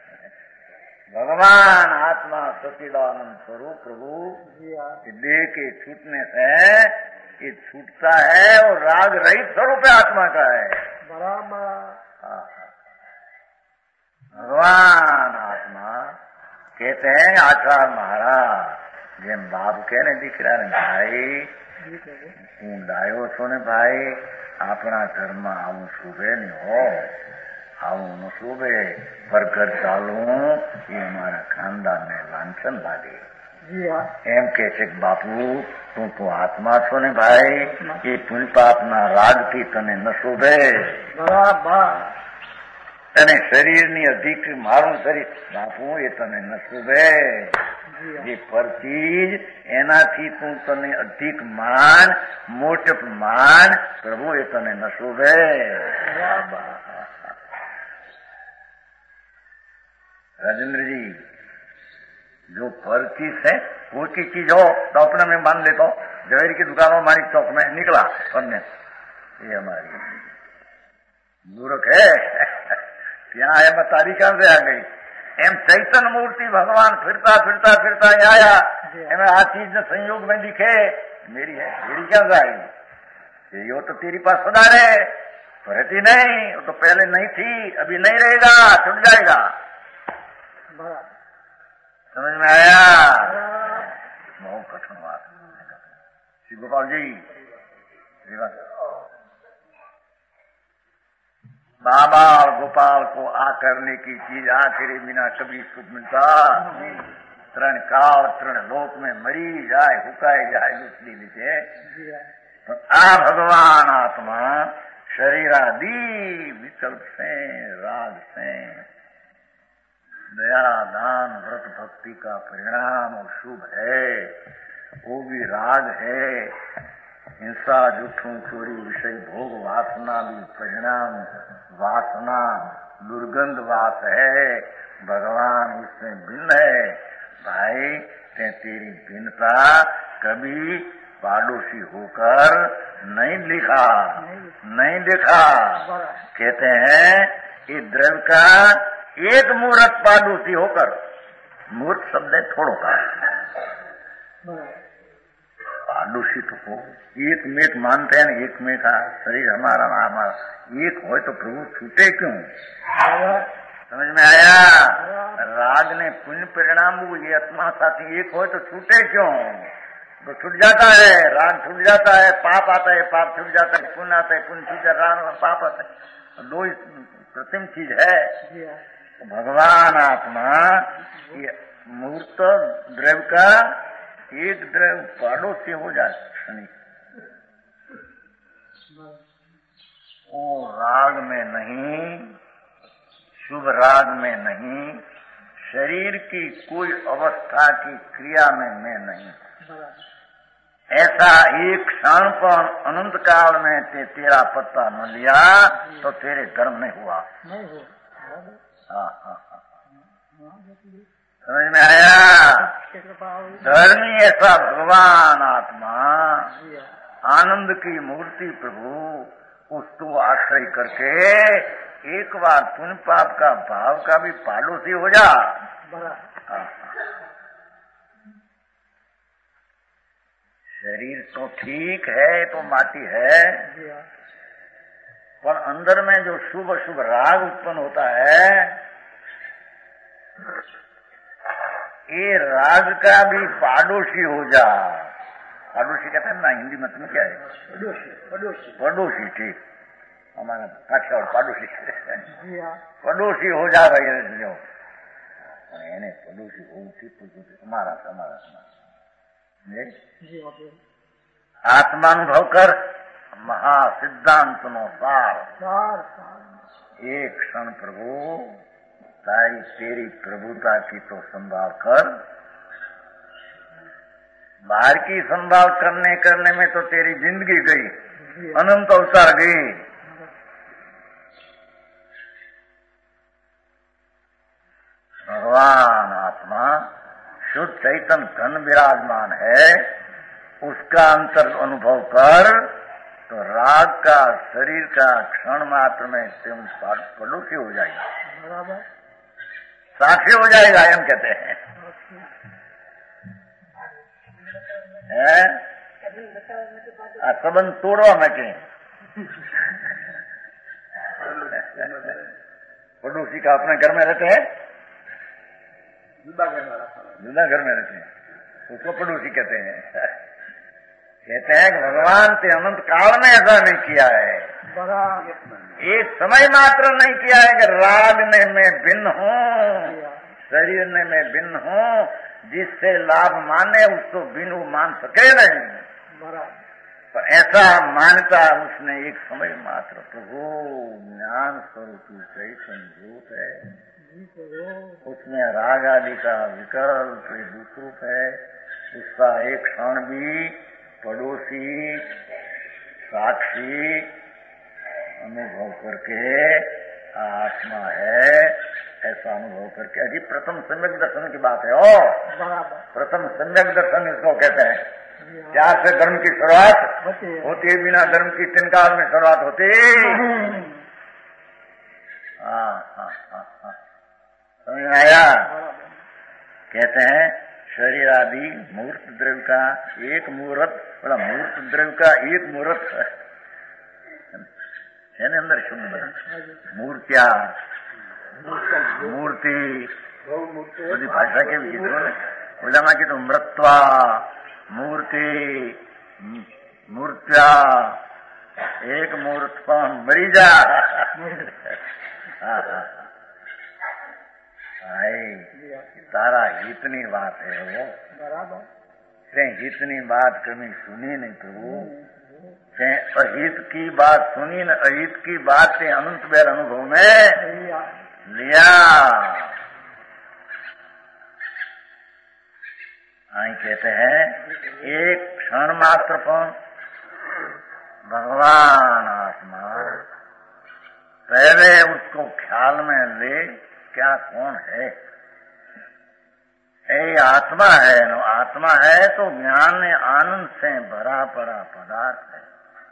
भगवान आत्मा सच्चिदानंद स्वरूप प्रभु देह के छूटने से ये छूटता है और राग रहित स्वरूप आत्मा का है। बराबर भगवान आत्मा कहते हैं आचार्य महाराज जेम बाप कहने दिख रहा है भाई हूँ डायो छो ने भाई अपना घर में आવું શુભે नहीं हो, આવું ન શુભે पर घर चालू ये हमारा खानदान ने लांछन लागे। एम के छे बापू तू तो आत्मा छो ने भाई, ये पुण्य पाप ना राग थी तने न शोभे। तने शरीर नी अधिक मारू शरीर बापू ये तने न शोभे। ये पर चीज एनाथी तू तने अधिक मान मोटप मान प्रभु ये तने न शोभे। राजेंद्र जी जो पर चीज है वो की चीज हो तो अपने में मान लेता हो। जवेरी की दुकान में मानिक चौक में निकला हमने, ये हमारी मूर्ख है क्या है मैं तारीख से आ गई। एम चैतन्य मूर्ति भगवान फिरता फिरता फिरता आया, एम आ चीज ने संयोग में दिखे मेरी है, मेरी क्या जाएगी, यो तो तेरी पास सदा रहे, तो रहती नहीं, वो तो पहले नहीं थी अभी नहीं रहेगा, छूट जाएगा। समझ में आया? बहुत कठिन बात। श्री गोपाल जी बाबा और गोपाल को आ करने की चीज आखिरी बिना कभी सुख मिलता। तरण काल तरण लोक में मरी जाए हुकाए जाए दूसरी नीचे, तो आ भगवान आत्मा शरीरादि विकल्प से राग से दया दान व्रत भक्ति का परिणाम और शुभ है, वो भी राग है। हिंसा जुठू चोरी विषय भोग वासना भी परिणाम वासना दुर्गंध वास है। भगवान उससे भिन्न है भाई, ते तेरी भिन्नता कभी पाड़ोसी होकर नहीं लिखा नहीं देखा। कहते हैं कि द्रव्य का एक मूर्त पाड़ोसी होकर, मूर्त शब्द है थोड़ो का, पाडोशी तो हो, एक मेक मानते हैं ना, एक में का शरीर हमारा ना हमारा एक हो तो प्रभु छूटे क्यों? समझ में आया? राग ने पुण्य परिणाम ये आत्मा साथी एक हो तो छूटे क्यों? तो छूट जाता है, राग छूट जाता है, पाप आता है, पाप छूट जाता है, पुण्य आता है, पुण्य छूट जाता है, राग और पाप आता है। दो प्रतिम चीज है। तो भगवान आत्मा ये मूर्त द्रव्य का एक द्रव्य पड़ोसी हो जाए शनि, वो राग में नहीं, शुभ राग में नहीं, शरीर की कोई अवस्था की क्रिया में मैं नहीं। ऐसा एक क्षण पर अनंत काल में ते तेरा पत्ता न लिया तो तेरे धर्म नहीं हुआ। हाँ हाँ हाँ, समझ में आया? धर्मी ऐसा भगवान आत्मा आनंद की मूर्ति प्रभु उसको आश्रय करके एक बार पुण्य पाप का भाव का भी पाडोसी हो जा। हाँ, शरीर तो ठीक है, तो माटी है, पर अंदर में जो शुभ शुभ राग उत्पन्न होता है, ये राग का भी पाडोशी हो जा। पाडोशी कहते हैं ना हिंदी मत में, क्या है? पड़ोसी। पड़ोसी पड़ोसी ठीक, हमारा काठियावाड़ पाडोशी पड़ोसी हो जा भाई जो એને પડોશી હોવું છે તમારા તમારા आत्मानुभव कर महासिद्धांत नो सार। एक क्षण प्रभु तारी तेरी प्रभुता की तो संभाल कर, बाहर की संभाल करने करने में तो तेरी जिंदगी गई, अनंत अवतार गई। भगवान आत्मा शुद्ध चैतन्य घन विराजमान है, उसका अंतर अनुभव कर तो राग का शरीर का क्षण मात्र में तुम पड़ोसी हो जाएगा, साक्षी हो जाएगा, हम कहते हैं। है? संबंध तोड़वा में के पड़ोसी का अपने घर में रहते हैं, जुदा घर में रहते हैं, उसको पड़ोसी कहते हैं। कहते हैं कि भगवान से अनंत काल में ऐसा नहीं किया है, एक समय मात्र नहीं किया है कि राग ने मैं भिन्न हूँ, शरीर ने मैं भिन्न हूँ, जिससे लाभ माने उसको भिन्न मान सके नहीं। पर ऐसा मानता उसने एक समय मात्र प्रभु ज्ञान स्वरूप चैतन्य रूप है, उसमें राग आदि का विकल्प दूसरूप है, उसका एक क्षण भी पड़ोसी साक्षी अनुभव करके आत्मा है, ऐसा अनुभव करके अभी प्रथम सम्यक दर्शन की बात है। ओ प्रथम सम्यक दर्शन इसको कहते हैं। प्यार से धर्म की शुरुआत होती है, बिना धर्म की तीन काल में शुरुआत होती। हाँ हाँ हाँ हाँ, समझ में आया? कहते हैं शरीर आदि मूर्त द्रव्य का एक मूर्त, बोला मूर्त द्रव्य का एक मूर्त है ना, अंदर शुद्ध बना मूर्तिया मूर्ति बड़ी भाषा के भी बोला की तो मृत्वा मूर्ति मूर्त्या एक मूर्त पर मरी जा। हाँ हाँ, तारा हितनी बात है वो बराबर, हितनी बात कभी सुनी नहीं प्रभु, अहित की बात सुनी न, अहित की बात से अनंत बेर अनुभव में लिया। आई कहते हैं एक क्षण मात्र पर भगवान आत्मा पहले उसको ख्याल में ले, क्या कौन है? ये आत्मा है, नो आत्मा है तो ज्ञान ने आनंद से भरा पड़ा पदार्थ है।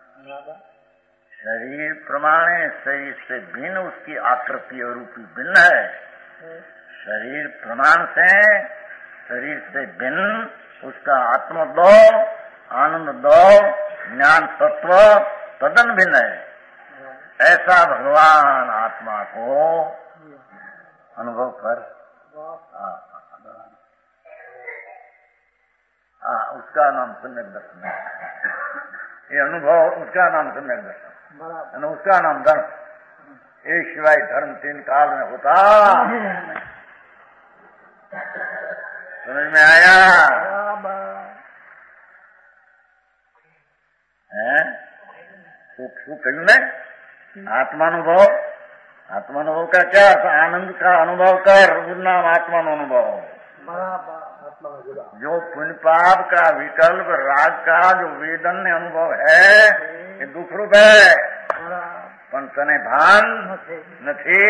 शरीर प्रमाणे शरीर से भिन्न उसकी आकृति और रूपी भिन्न है। शरीर प्रमाण से शरीर से भिन्न उसका आत्मदो आनंद दो, ज्ञान तत्व तदन भिन्न है। ऐसा भगवान आत्मा को अनुभव कर, हाँ, उसका नाम सम्यक दर्शन है। ये अनुभव उसका नाम सम्यक दर्शन, उसका नाम धर्म। एक सिवाय धर्म तीन काल में होता। समझ में आया? है શું કહ્યું ને? આત્માનુભવ, આત્માનુભવ का क्या अर्थ? आनंद का अनुभव कर, नाम आत्मा अनुभव। जो पुण्य पाप का विकल्प राग का जो वेदन अनुभव है ये दुख रूप है, पण तने भान નથી।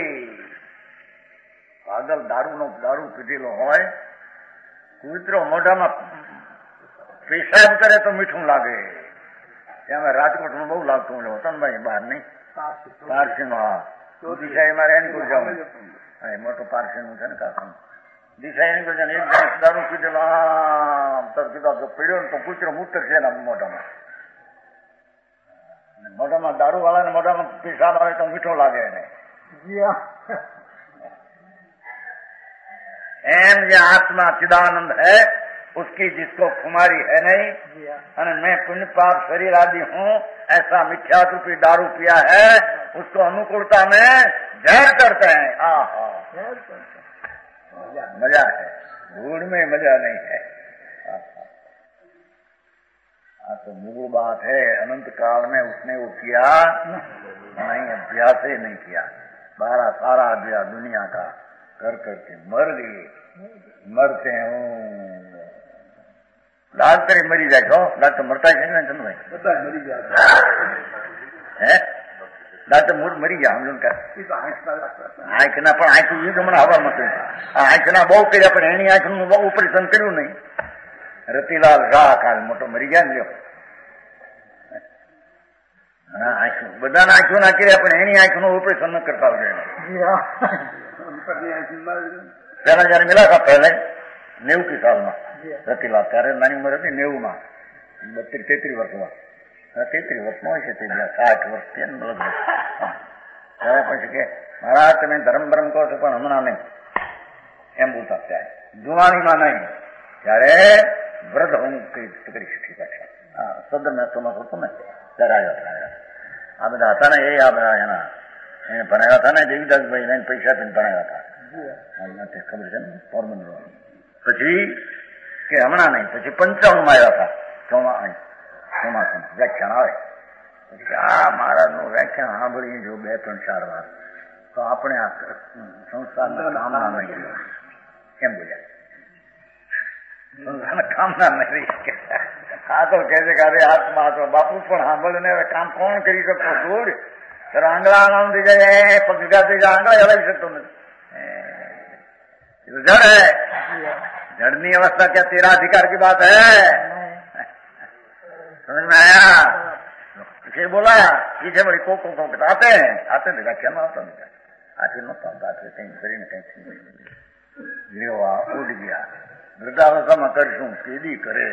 પાગલ દારૂનો દારૂ પીધેલો હોય, કૂતરો મોઢામાં પેશાબ કરે તો મીઠું લાગે। ત્યાં રાજકોટમાં બહુ લાગતું હતો ને ભાઈ, બહાર નહીં પારસીમાં દિશામાં રેનકુર જાઉં, મોટું પારસીનું છે ને કાકા, દિશાની એક જણ દારૂ પીધેલો આમ તર કીધા પીડ્યો ને તો કૂતરો મૂતર છે ને મોઢામાં, મોઢામાં દારૂ વાળાને મોઢામાં પેશાબ આવે તો મીઠો લાગે એને। एम ये आत्मा चिदानंद है, उसकी जिसको खुमारी है नहीं, और मैं पुण्य पाप शरीर आदि हूँ, ऐसा मिथ्या रूपी दारू पिया है, उसको अनुकूलता में जहर करते हैं। आहा, मजा है, धूड़ में मजा नहीं है। हाँ तो मूल बात है, अनंत काल में उसने वो किया नहीं, अभ्यास ही नहीं किया। बारह सारा अभ्यास दुनिया का कर करके मर गए, मरते हूँ। डॉक्टर मरी जाए छो, डॉक्टर मरता है ना चंद भाई, मरी जाए डॉक्टर मूड मरी गया हम लोग का आंख ना, पण आंख ये हमारा हवा मत आंख ना बहु કર્યા, પણ એની આંખનું ઓપરેશન કર્યું નહીં। રતિલાલ શાહ કાલ મોટો મરી ગયા ને, બધાના આંખો ના કર્યા, પણ એની આંખનું ઓપરેશન ન કરતા હોય। पहला जયારે मिला था, पहले नेव की साल में रतीलाल, ત્યારે નાની ઉંમર હતી નેવું માં, બત્રીસ તેત્રીસ વર્ષમાં, તેત્રીસ વર્ષમાં હોય છે, સાઠ વર્ષ થયા ને લગભગ। ત્યારે પછી કે મહારાજ તમે ધર્મ ધર્મ કહો છો પણ હમણાં નહીં, એમ બોલતા ત્યારે જુવાનીમાં નહીં, ત્યારે વૃદ્ધ હું કઈ કરી શકી પાછા। હા, સદર મહેત્વમાં હતું ને ત્યારે આવ્યા આ બધા હતા ને, એ આ બધા એના એને ભણાવ્યા હતા ને, દેવીદાસભાઈ એને પૈસા આપીને ભણાવ્યા હતા, ખબર છે ને પોરબંદર। પછી કે હમણાં નહીં, પછી પંચાવન માં આવ્યા હતા, ચોમા ચોમાસામાં વ્યાખ્યાન આવે, પછી આ મહારાજનું વ્યાખ્યાન સાંભળીએ જો બે ત્રણ ચાર વાર, તો આપણે આ સંસારના કામના નહીં એમ બોલ્યા, સંસારના કામના નહીં। આ તો કહે છે કે અરે આત્મા તો બાપુ પણ સાંભળે ને, કામ કોણ કરી શકતો? દૂર ત્યારે આંગળા આંગણ થઈ જાય, પગા થઈ જાય, આંગળા હલાવી શકતો નથી। जड़ है, जड़नी अवस्था क्या तेरा अधिकार की बात है? समझ में आया? पीछे बोला, पीछे बड़ी को को को आते हैं आते देखा क्या ना आता नहीं, आते न आते कहीं शरीर में कहीं लेवा उड़ गया। वृद्धावस्था में करशू केदी करे,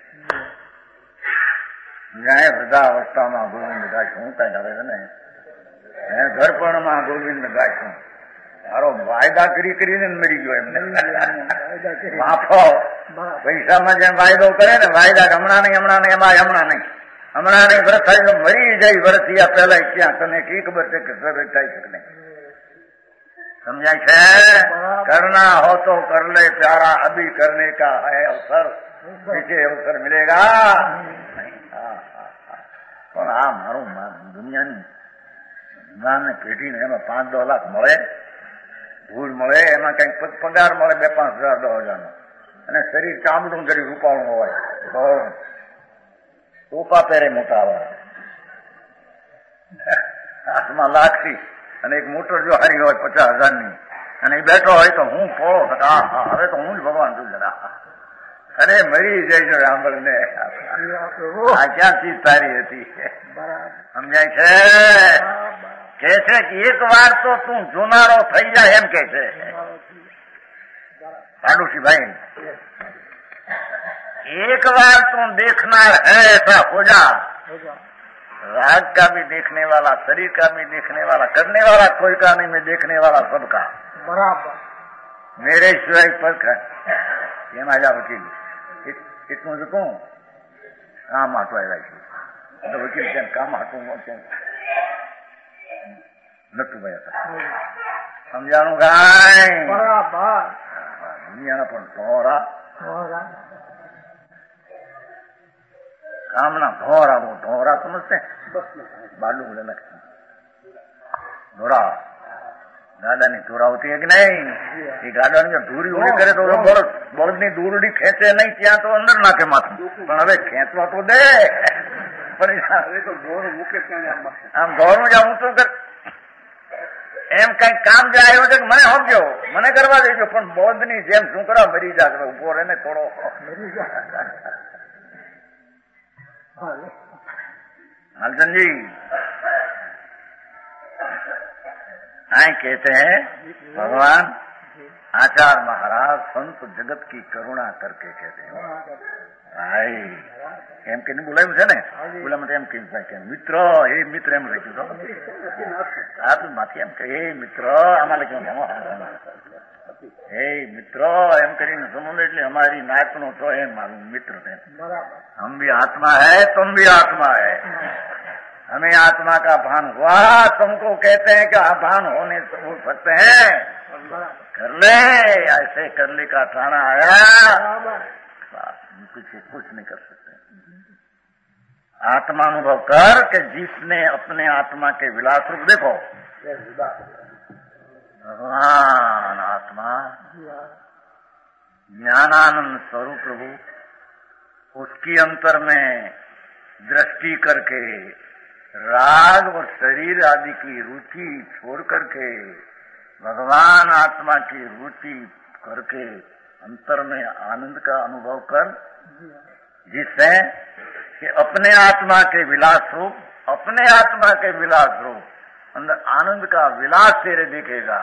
न्याय वृद्धावस्था में गोविंद गाशू कहीं डाले ने, घरपण में गोविंद गाशू મારો વાયદા કરી કરીને મરી ગયો એમને। માફો પૈસામાં જેમ વાયદો કરે ને, વાયદા હમણાં નહીં હમણાં નહીં એમાં હમણાં નહીં હમણાં નહીં વ્રત થાય તો મરી જાય, વ્રત થયા પહેલા ક્યાં તને કી ખબર છે કે સર થાય શકે નહીં? સમજાય છે? કરના હો તો કર લે પ્યારા, અભી કરને કા હૈ અવસર, પીછે અવસર મિલેગા નહીં। પણ આ મારું દુનિયાની નાની પેઢીને એમાં પાંચ દસ લાખ મળે, ભૂલ મળે, એમાં કઈક પગાર મળે બે પાંચ હજાર દસ હજાર નો, અને શરીર ચામડું જરી રૂપાળું હોય તો ટોપા પહેરે મોટા આવે, હાથમાં લાખથી, અને એક મોટર જો હારી હોય પચાસ હજાર ની, અને એ બેઠો હોય તો હું પોળો હા હા હવે તો હું જ ભગવાન છું જરા, અરે મરી જાય છે સાંભળને, આ ક્યાં ચીજ સારી હતી? સમજાય છે? કે છે કે એક વાર તો તું જોનારો થઈ જાય એમ કે છે પાડોશી ભાઈ, एक बार तू देखना है ऐसा हो जा। हो जा। राग का भी देखने वाला, शरीर का भी देखने वाला, करने वाला कोई का नहीं, मैं देखने वाला सबका बराबर। मेरे सिवाय परख है ये माजा वकील इतनु जो कहूं काम आटो આવ્યા છે તો વકીલ છે કામ આટું નતું ભાઈ સમજાણું કાંઈ બરાબર। દુનિયાના પણ ધોરા ધોરા કામના ધોરા वो ધોરા समझते बालू बोले धोरा दादा ની ધોરા होती है कि नहीं? ये गाड़ा ने धूरी उड़ी करे तो बरस बरस ની दूरड़ी खेचे नहीं ત્યાં तो अंदर नाके माथું પણ હવે ખેંચવા તો દે આમ ધોરું જાઉં તો એમ કઈ કામ જે આવ્યો છે કે મને સમજો મને કરવા દેજો પણ બોધ ની જેમ શું કરો મરી જા કરો ઉભો રહે ને થોડો हलचंद जी आए कहते हैं भगवान आचार्य महाराज संत जगत की करुणा करके कहते हैं भाई एम के नहीं बोला ने बोला मत एम के मित्र हे मित्र एम रही तो आप माथी एम हे मित्र आमा क्यों हे मित्र एम કરીને સમુદ્ર એટલે हमारी नाक नो तो है मालूम मित्र है हम भी आत्मा है तुम भी आत्मा है हमें आत्मा का भान हुआ तुमको कहते हैं कि भान होने हो सकते हैं कर ले ऐसे करने का ठाना आया कुछ कुछ नहीं कर सकते आत्मा अनुभव कर कि जिसने अपने आत्मा के विलास रूप देखो भगवान आत्मा ज्ञानानंद स्वरूप प्रभु उसकी अंतर में दृष्टि करके राग और शरीर आदि की रुचि छोड़ करके भगवान आत्मा की रुचि करके अंतर में आनंद का अनुभव कर जिससे कि अपने आत्मा के विलास रूप अपने आत्मा के विलास रूप अंदर आनंद का विलास तेरे दिखेगा।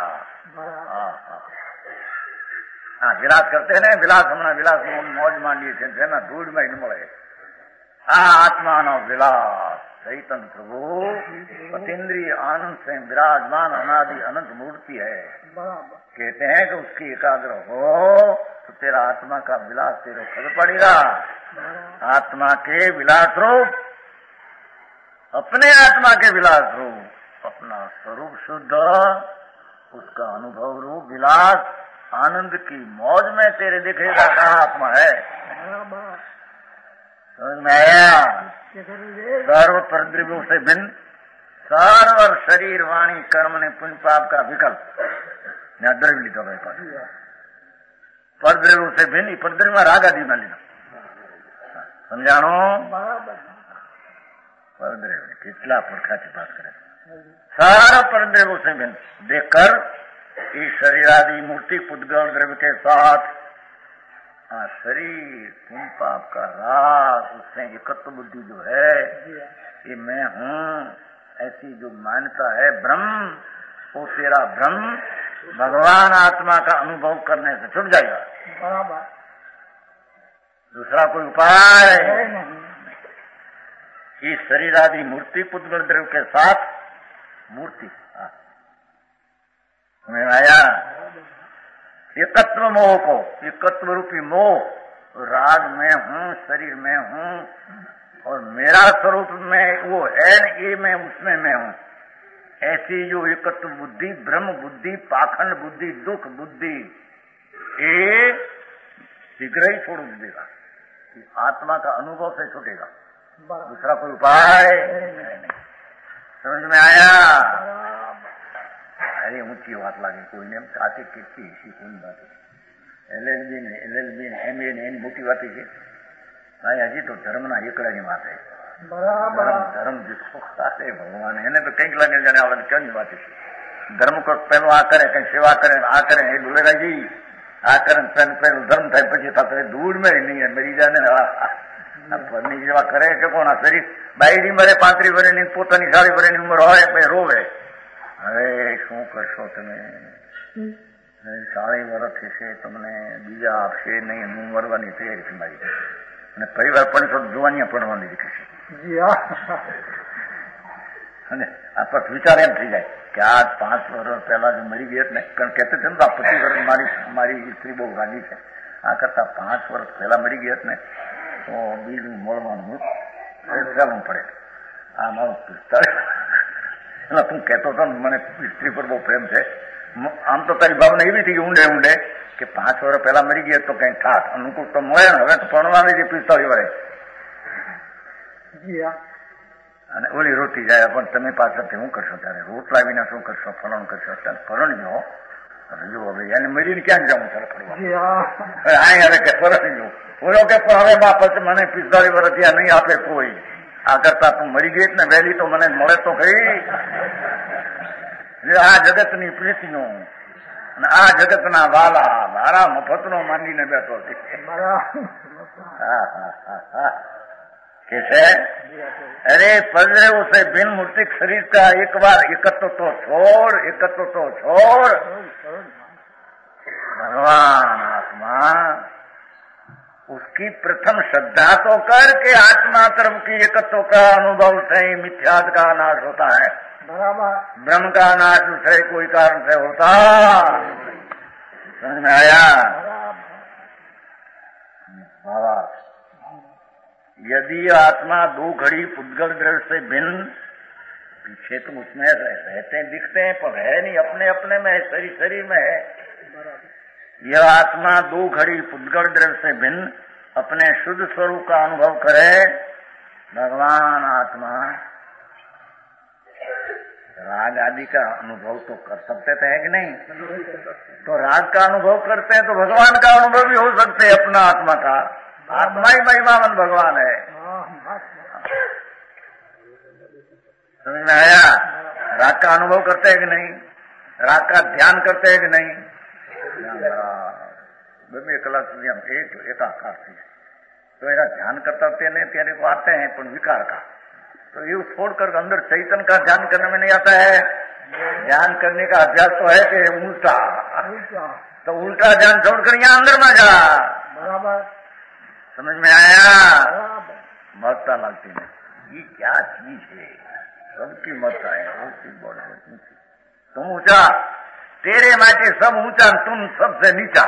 हाँ विलास करते हैं ना विलास हमारा विलास मौज मान लिए थे ना दूर में ही મળે आ आत्मा नो विलास चैतन्य प्रभु पतेंद्रीय आनंद से विराजमान अनादि अनंत मूर्ति है कहते हैं कि उसकी एकाग्र हो तो तेरा आत्मा का विलास तेरे खबर पड़ेगा। आत्मा के विलास रूप अपने आत्मा के विलास रूप अपना स्वरूप शुद्ध उसका अनुभव रूप विलास आनंद की मौज में तेरे दिखेगा कहा आत्मा है समझ में आया? सर्व परद्रव्यों से भिन्न सर्व शरीर वाणी कर्म ने पुण्य पाप का विकल्प द्रव्य लीधो भाई पास परद्रव्यों से भिन्न परद्रव्य में राग आदि में लीधो समझाणो परद्रव्य कितला पुरखा की बात करे सारा परद्रव्यों से भिन्न देखकर इस शरीर आदि मूर्ति पुद्गल द्रव्य के साथ हाँ शरीर पुण्य पाप का राग उससे एकत्व बुद्धि जो है ये मैं हूँ ऐसी जो मान्यता है ब्रह्म वो तेरा ब्रह्म भगवान आत्मा का अनुभव करने से छूट जाएगा। दूसरा कोई उपाय इस शरीर आदि मूर्ति पुद्गल द्रव्य के साथ मूर्ति समझ आया? एकत्व मोह को एकत्व रूपी मोह राग में हूँ शरीर में हूँ और मेरा स्वरूप में वो है ये मैं उसमें मैं हूँ ऐसी जो एकत्व बुद्धि ब्रह्म बुद्धि पाखंड बुद्धि दुख बुद्धि ये शीघ्र ही छोड़ देगा आत्मा का अनुभव से छूटेगा। दूसरा कोई उपाय नहीं। समझ में आया? अरे ऊंची बात लागे कोई ने आते कितनी ऐसी कोई बात एलएलबी ने एलएलबी ने एमए ने एनी मोटी बात है भाई हजी तो धर्म ना एकड़ा की बात है बराबर धर्म जिसको खाते भगवान એને તો કંઈક લાગે જાણે આપણે કેવી વાત છે ધર્મ को પહેલો આ કરે કઈ સેવા કરે આ કરે એ બોલેરા જી આ કરે પહેલું પહેલું ધર્મ થાય પછી થશે દૂર में नहीं है મરી જાને પરની સેવા કરે કે કોણ આ શરીર બાયડી મરે પાંત્રી વર્ષની પોતાની સાડી વર્ષની ઉંમર હોય પછી રોવે હવે શું કરશો તમે સાડી વર્ષ થશે તમને બીજા આપશે નહીં હું મરવાની તૈયારી મારી અને પરિવાર પણ તો જોવાની પડવાની દીધી છે. અને આ પર વિચાર એમ થઈ જાય કે આ પાંચ વર્ષ પહેલા જો મરી ગઈ ને, કારણ કહેते थे ને પચીસ વર્ષ મારી મારી સ્ત્રી બહુ રાજી છે, આ કરતા પાંચ વર્ષ પહેલા મરી ગઈ ને તો બીજું મળવાનું ચાલવું પડે. આ મારું પિસ્તાળીસ એટલે તું કહેતો હતો ને મને સ્ત્રી પર બહુ પ્રેમ છે, આમ તો તારી ભાવના એવી થઈ ઊંડે ઊંડે કે પાંચ વર્ષ પહેલા મરી ગયા તો કઈ ઠાક અનુકૂળ તો મળે ને, હવે તો ભણવાની છે પિસ્તાળીસ વર્ષ અને ઓલી રોટી જાય. પણ તમે પાછળથી શું કરશો ત્યારે રોટલા વિના શું કરશો, ફરણ કરશો, ત્યારે ફરણ જો જો હવે એને મરીને ક્યાં જાઉં ચાલે ફરવા આ હવે કે ફરણ જો બોલો કે પણ હવે બાપ મને પિસ્તાળીસ વર્ષ ત્યાં નહીં આપે કોઈ, આ કરતા તું મરી ગઈ ને વહેલી તો મને મળે તો ખરી. આ જગતની પ્રીતિનું અને આ જગતના વાલા મારા મફતનો માંડીને બેઠો છે. હા હા હા હા कैसे अरे पजरे उसे बिन मूर्तिक शरीर का एक बार एकत्व तो छोड़, एकत्व तो छोड़. भगवान आत्मा उसकी प्रथम श्रद्धा तो कर के आत्मा तरफ की एकत्व का अनुभव से ही मिथ्याद का नाश होता है. बराबर. ब्रह्म का नाश दूसरे कोई कारण से होता. समझ में आया? बाबा यदि आत्मा दो घड़ी पुद्गल द्रव्य से भिन्न, पीछे तो उसमें रहते हैं दिखते हैं पर है नहीं, अपने अपने में है, शरीर शरीर में है. यह आत्मा दो घड़ी पुद्गल द्रव्य से भिन्न अपने शुद्ध स्वरूप का अनुभव करे. भगवान आत्मा राग आदि का अनुभव तो कर सकते थे कि नहीं? तो राग का अनुभव करते हैं तो भगवान का अनुभव भी हो सकते है. अपना आत्मा का आत्मा ही महिमावन भगवान है. समझ में आया? राग का अनुभव करते हैं कि नहीं? राग का ध्यान करते हैं कि नहीं? બે કલાક સુધી આમ એક એકાકાર થઈ જાય તો એના ધ્યાન કરતા તેને ત્યારે तो आते हैं पर विकार का, तो ये छोड़कर अंदर चैतन्य का ध्यान करने में नहीं आता है. ध्यान करने का अभ्यास तो है कि उल्टा, तो उल्टा ध्यान छोड़कर यहाँ अंदर में जा. बराबर. समझ में आया? महत्ता लगती है. ये क्या चीज है? सबकी महत्ता है. तुम ऊंचा, तेरे माटे सब ऊंचा, तुम सबसे नीचा.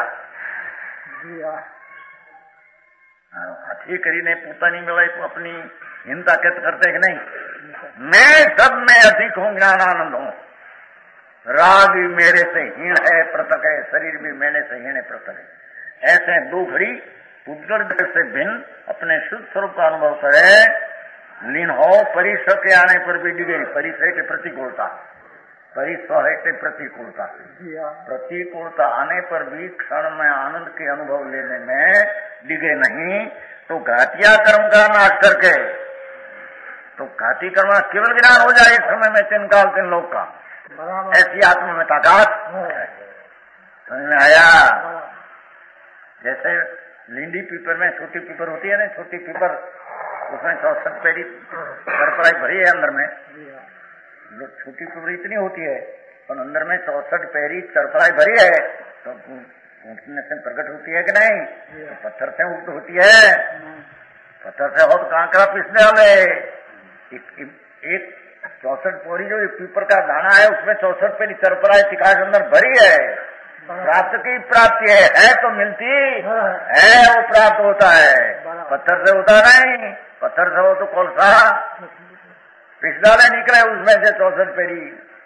हाथी કરીને પોતાની મેળાઈ अपनी हिंसा व्यक्त करते कि नहीं? मैं सब में अधिक हूँ, ज्ञानानंद हूँ. राग भी मेरे से हीन है, पृथक है. शरीर भी मेरे से हीन है, पृथक है. ऐसे दो घड़ी पुद्गल से भिन्न अपने शुद्ध स्वरूप का अनुभव करे. लीन हो परिसर के आने पर भी डिगे. परिसर के प्रतिकूलता, परिसर के प्रतिकूलता, प्रतिकूलता आने पर भी क्षण में आनंद के अनुभव लेने में डिगे नहीं. तो घाटिया कर्म का नाश करके, तो घाटी कर्म केवल ज्ञान हो जाए एक समय में तीन काल तीन लोग का. ऐसी आत्मा में ताकत. समझ में आया? जैसे लींडी पीपर में छोटी पीपर होती है ना, छोटी पीपर उसमें चौसठ पेरी सरपराई भरी है अंदर में. छोटी पीपर इतनी होती है पर अंदर में चौसठ पेरी सरपराई भरी है, तो ऊँटने से प्रकट होती है कि नहीं? तो पत्थर से उक्त होती है. पत्थर से हो तो कांकरा पीसने वाले. एक, एक चौसठ पोरी जो पीपर का दाना है उसमें चौसठ पेरी सरपराई तिकाश अंदर भरी है. प्राप्त की प्राप्ति है, है तो मिलती है, वो प्राप्त होता है. पत्थर से होता नहीं. पत्थर से हो तो कोलसा पिस डाले निकले उसमें से चौसठ पेरी.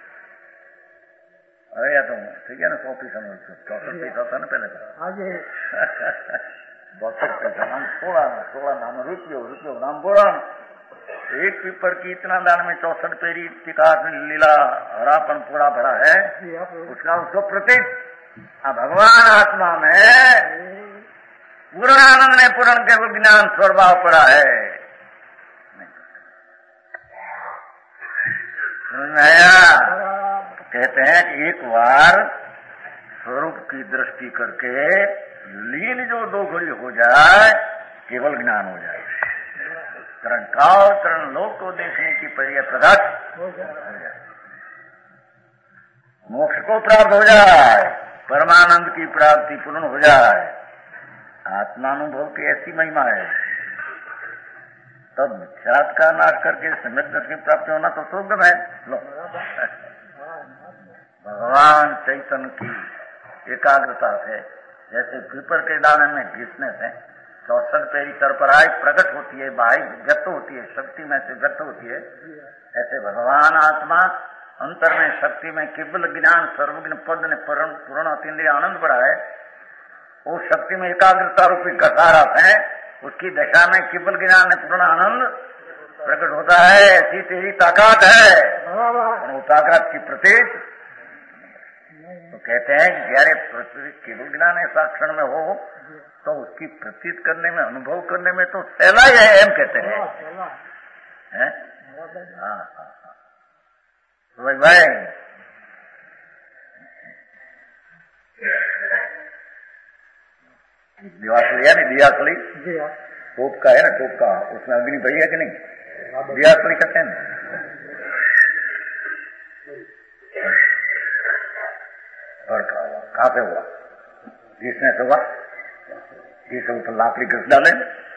अरे या तो ठीक है ना, सौ पीस चौसठ पीस होता ना पहले तो. चौसठ पैसा नाम सोलह, सोलह नाम रुपये, रुपये नाम बोला. एक पीपर की इतना दान में चौसठ पेरी टिकास लीला हरापन पूरा भरा है, उसका उसको प्रतीक भगवान आत्मा में पूर्णानंद ने पूर्ण के ज्ञान स्वभाव पड़ा है. आया? कहते हैं कि एक बार स्वरूप की दृष्टि करके लीन जो दो घड़ी हो जाए केवल ज्ञान हो जाए. तरण काल तरण लोक को देखने की पर्याय प्रदान हो जाए. मोक्ष को प्राप्त हो जाए, परमानंद की प्राप्ति पूर्ण हो जाए. आत्मानुभव की ऐसी महिमा है. तब मिथ्यात्व का नाश करके सम्यक दर्शन की प्राप्ति होना तो स्वर्ग है। लो भगवान चैतन्य की एकाग्रता से जैसे पीपर के दाने में घिसने से चौसठ पेरी तरपराई प्रकट होती है, बाहर व्यक्त होती है, शक्ति में से व्यक्त होती है, ऐसे भगवान आत्मा अंतर में शक्ति में केवल ज्ञान सर्वज्ञ पद ने पूर्ण अतीन्द्रिय आनंद बढ़ा है। वो शक्ति में एकाग्रता रूपी घसारा है, उसकी दशा में केवल ज्ञान में पूर्ण आनंद प्रकट होता है। ऐसी तेरी ताकत है और वो ताकत की प्रतीक तो कहते हैं कि जયારે केवल ज्ञान ऐसा क्षण में हो तो उसकी प्रतीत करने में अनुभव करने में तो सहला ही है, एम कहते हैं। हाँ हाँ भाई भाई दिवासली है नहीं, दियासली टोप का है ना, टोप का उसमें अग्नि भई है कि नहीं, दियासली कहते हैं। भड़का हुआ कहाँ पे हुआ, जिसने से हुआ जिसके ऊपर लाकड़ी घस डाले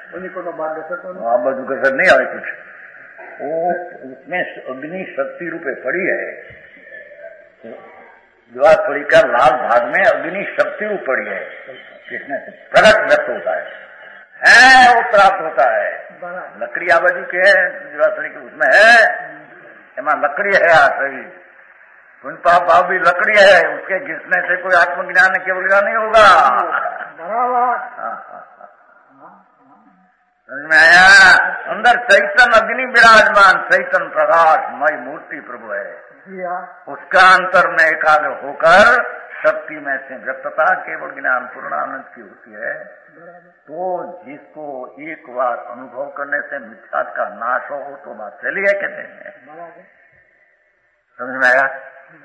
बाजू कसर नहीं आए कुछ, वो उसमें अग्नि शक्ति रूपे पड़ी है। दिवासली का लाल भाग में अग्नि शक्ति रूप पड़ी है, जिसने से प्रकट व्यक्त होता है, है वो प्राप्त होता है। लकड़ी आबादी के है दिवासली की, उसमें है एमा लकड़ी है सही पुण्य पाप भाव भी लकड़ी है, उसके घिसने से कोई आत्मज्ञान केवल ज्ञान नहीं होगा। समझ में आया? अंदर चैतन्य अग्नि विराजमान चैतन्य प्रकाशमय मूर्ति प्रभु है, उसका अंतर में एकाग्र होकर शक्ति में से व्यक्तता केवल ज्ञान पूर्ण आनंद की होती है। तो जिसको एक बार अनुभव करने से मिथ्यात्व का नाश हो तो बात चली है कहते हैं। समझ में आया?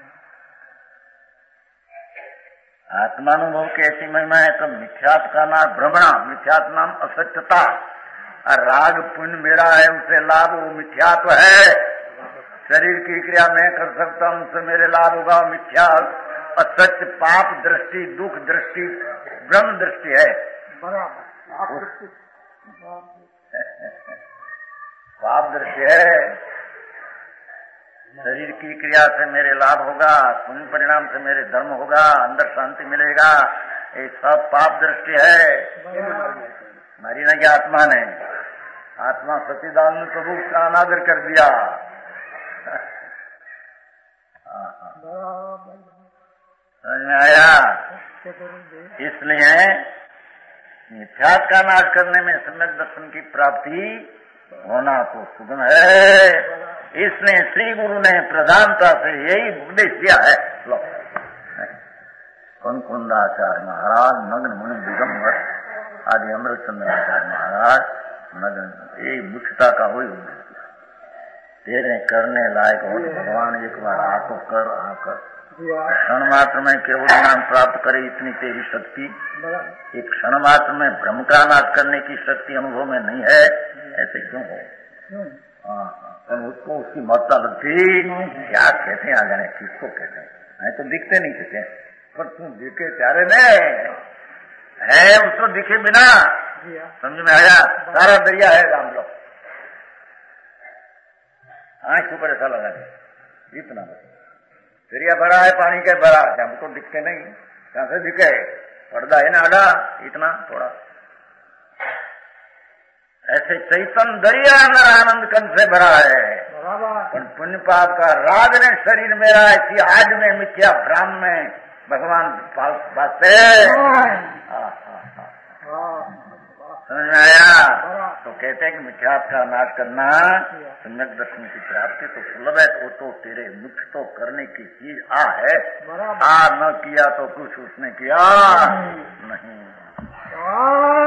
आत्मानुभव की ऐसी महिमा है तो मिथ्यात्व का नाम भ्रमणा, मिथ्यात्व नाम असत्यता, और राग पुण्य मेरा है उसे लाभ, वो मिथ्यात्व है। शरीर की क्रिया मैं कर सकता हूं उससे मेरे लाभ होगा, मिथ्या असत्य पाप दृष्टि दुख दृष्टि ब्रह्म दृष्टि है। पाप दृष्टि है, शरीर की क्रिया से मेरे लाभ होगा, पुण्य परिणाम से मेरे धर्म होगा, अंदर शांति मिलेगा, ये सब पाप दृष्टि है। मारी ना कि आत्मा ने आत्मा सच्चिदानंद प्रभु का अनादर कर दिया। समझ में आया? इसलिए मिथ्यात्व का नाश करने में सम्यक दर्शन की प्राप्ति होना तो सुगम है। इसलिए श्री गुरु ने प्रधानता से यही उपदेश दिया है। कुंकुंदाचार्य महाराज, मग्न मुनि दिगंबर आदि अमृतचंद्राचार्य महाराज मग्न, यही मुख्यता का वही उपदेश दिया। तेरे करने लायक हो भगवान एक बार आको कर आकर क्षण मात्र में केवल ज्ञान प्राप्त करे, इतनी तेरी शक्ति एक क्षण मात्र में भ्रम का नाश करने की शक्ति अनुभव में नहीं है, ऐसे क्यों हो? हाँ, उसको उसकी महत्ता लगती क्या कहते हैं, आ जाने किसको कहते हैं, नहीं तो दिखते नहीं कहते, पर तुम दिखे प्यारे ने है, उसको दिखे बिना समझ में आया? सारा दरिया है राम लोग, आंख ऊपर ऐसा लगा दे इतना बस, दरिया भरा है पानी के भरा, हमको दिखते नहीं, कहां से दिखे? पर्दा है ना आधा इतना थोड़ा। ऐसे चैतन्य दरिया अंदर आनंद कंठ से भरा है, पर पुण्य पाप का राग ने शरीर मेरा ऐसी आज में मिथ्या भ्राम में भगवान वास्ते समझ में आया? तो कहते हैं कि मिथ्यात्व का नाश करना सम्यक दर्शन की प्राप्ति तो सुलभ है, तो, तो तेरे मुख्य तो करने की चीज आ है, आ न किया तो कुछ उसने किया नहीं।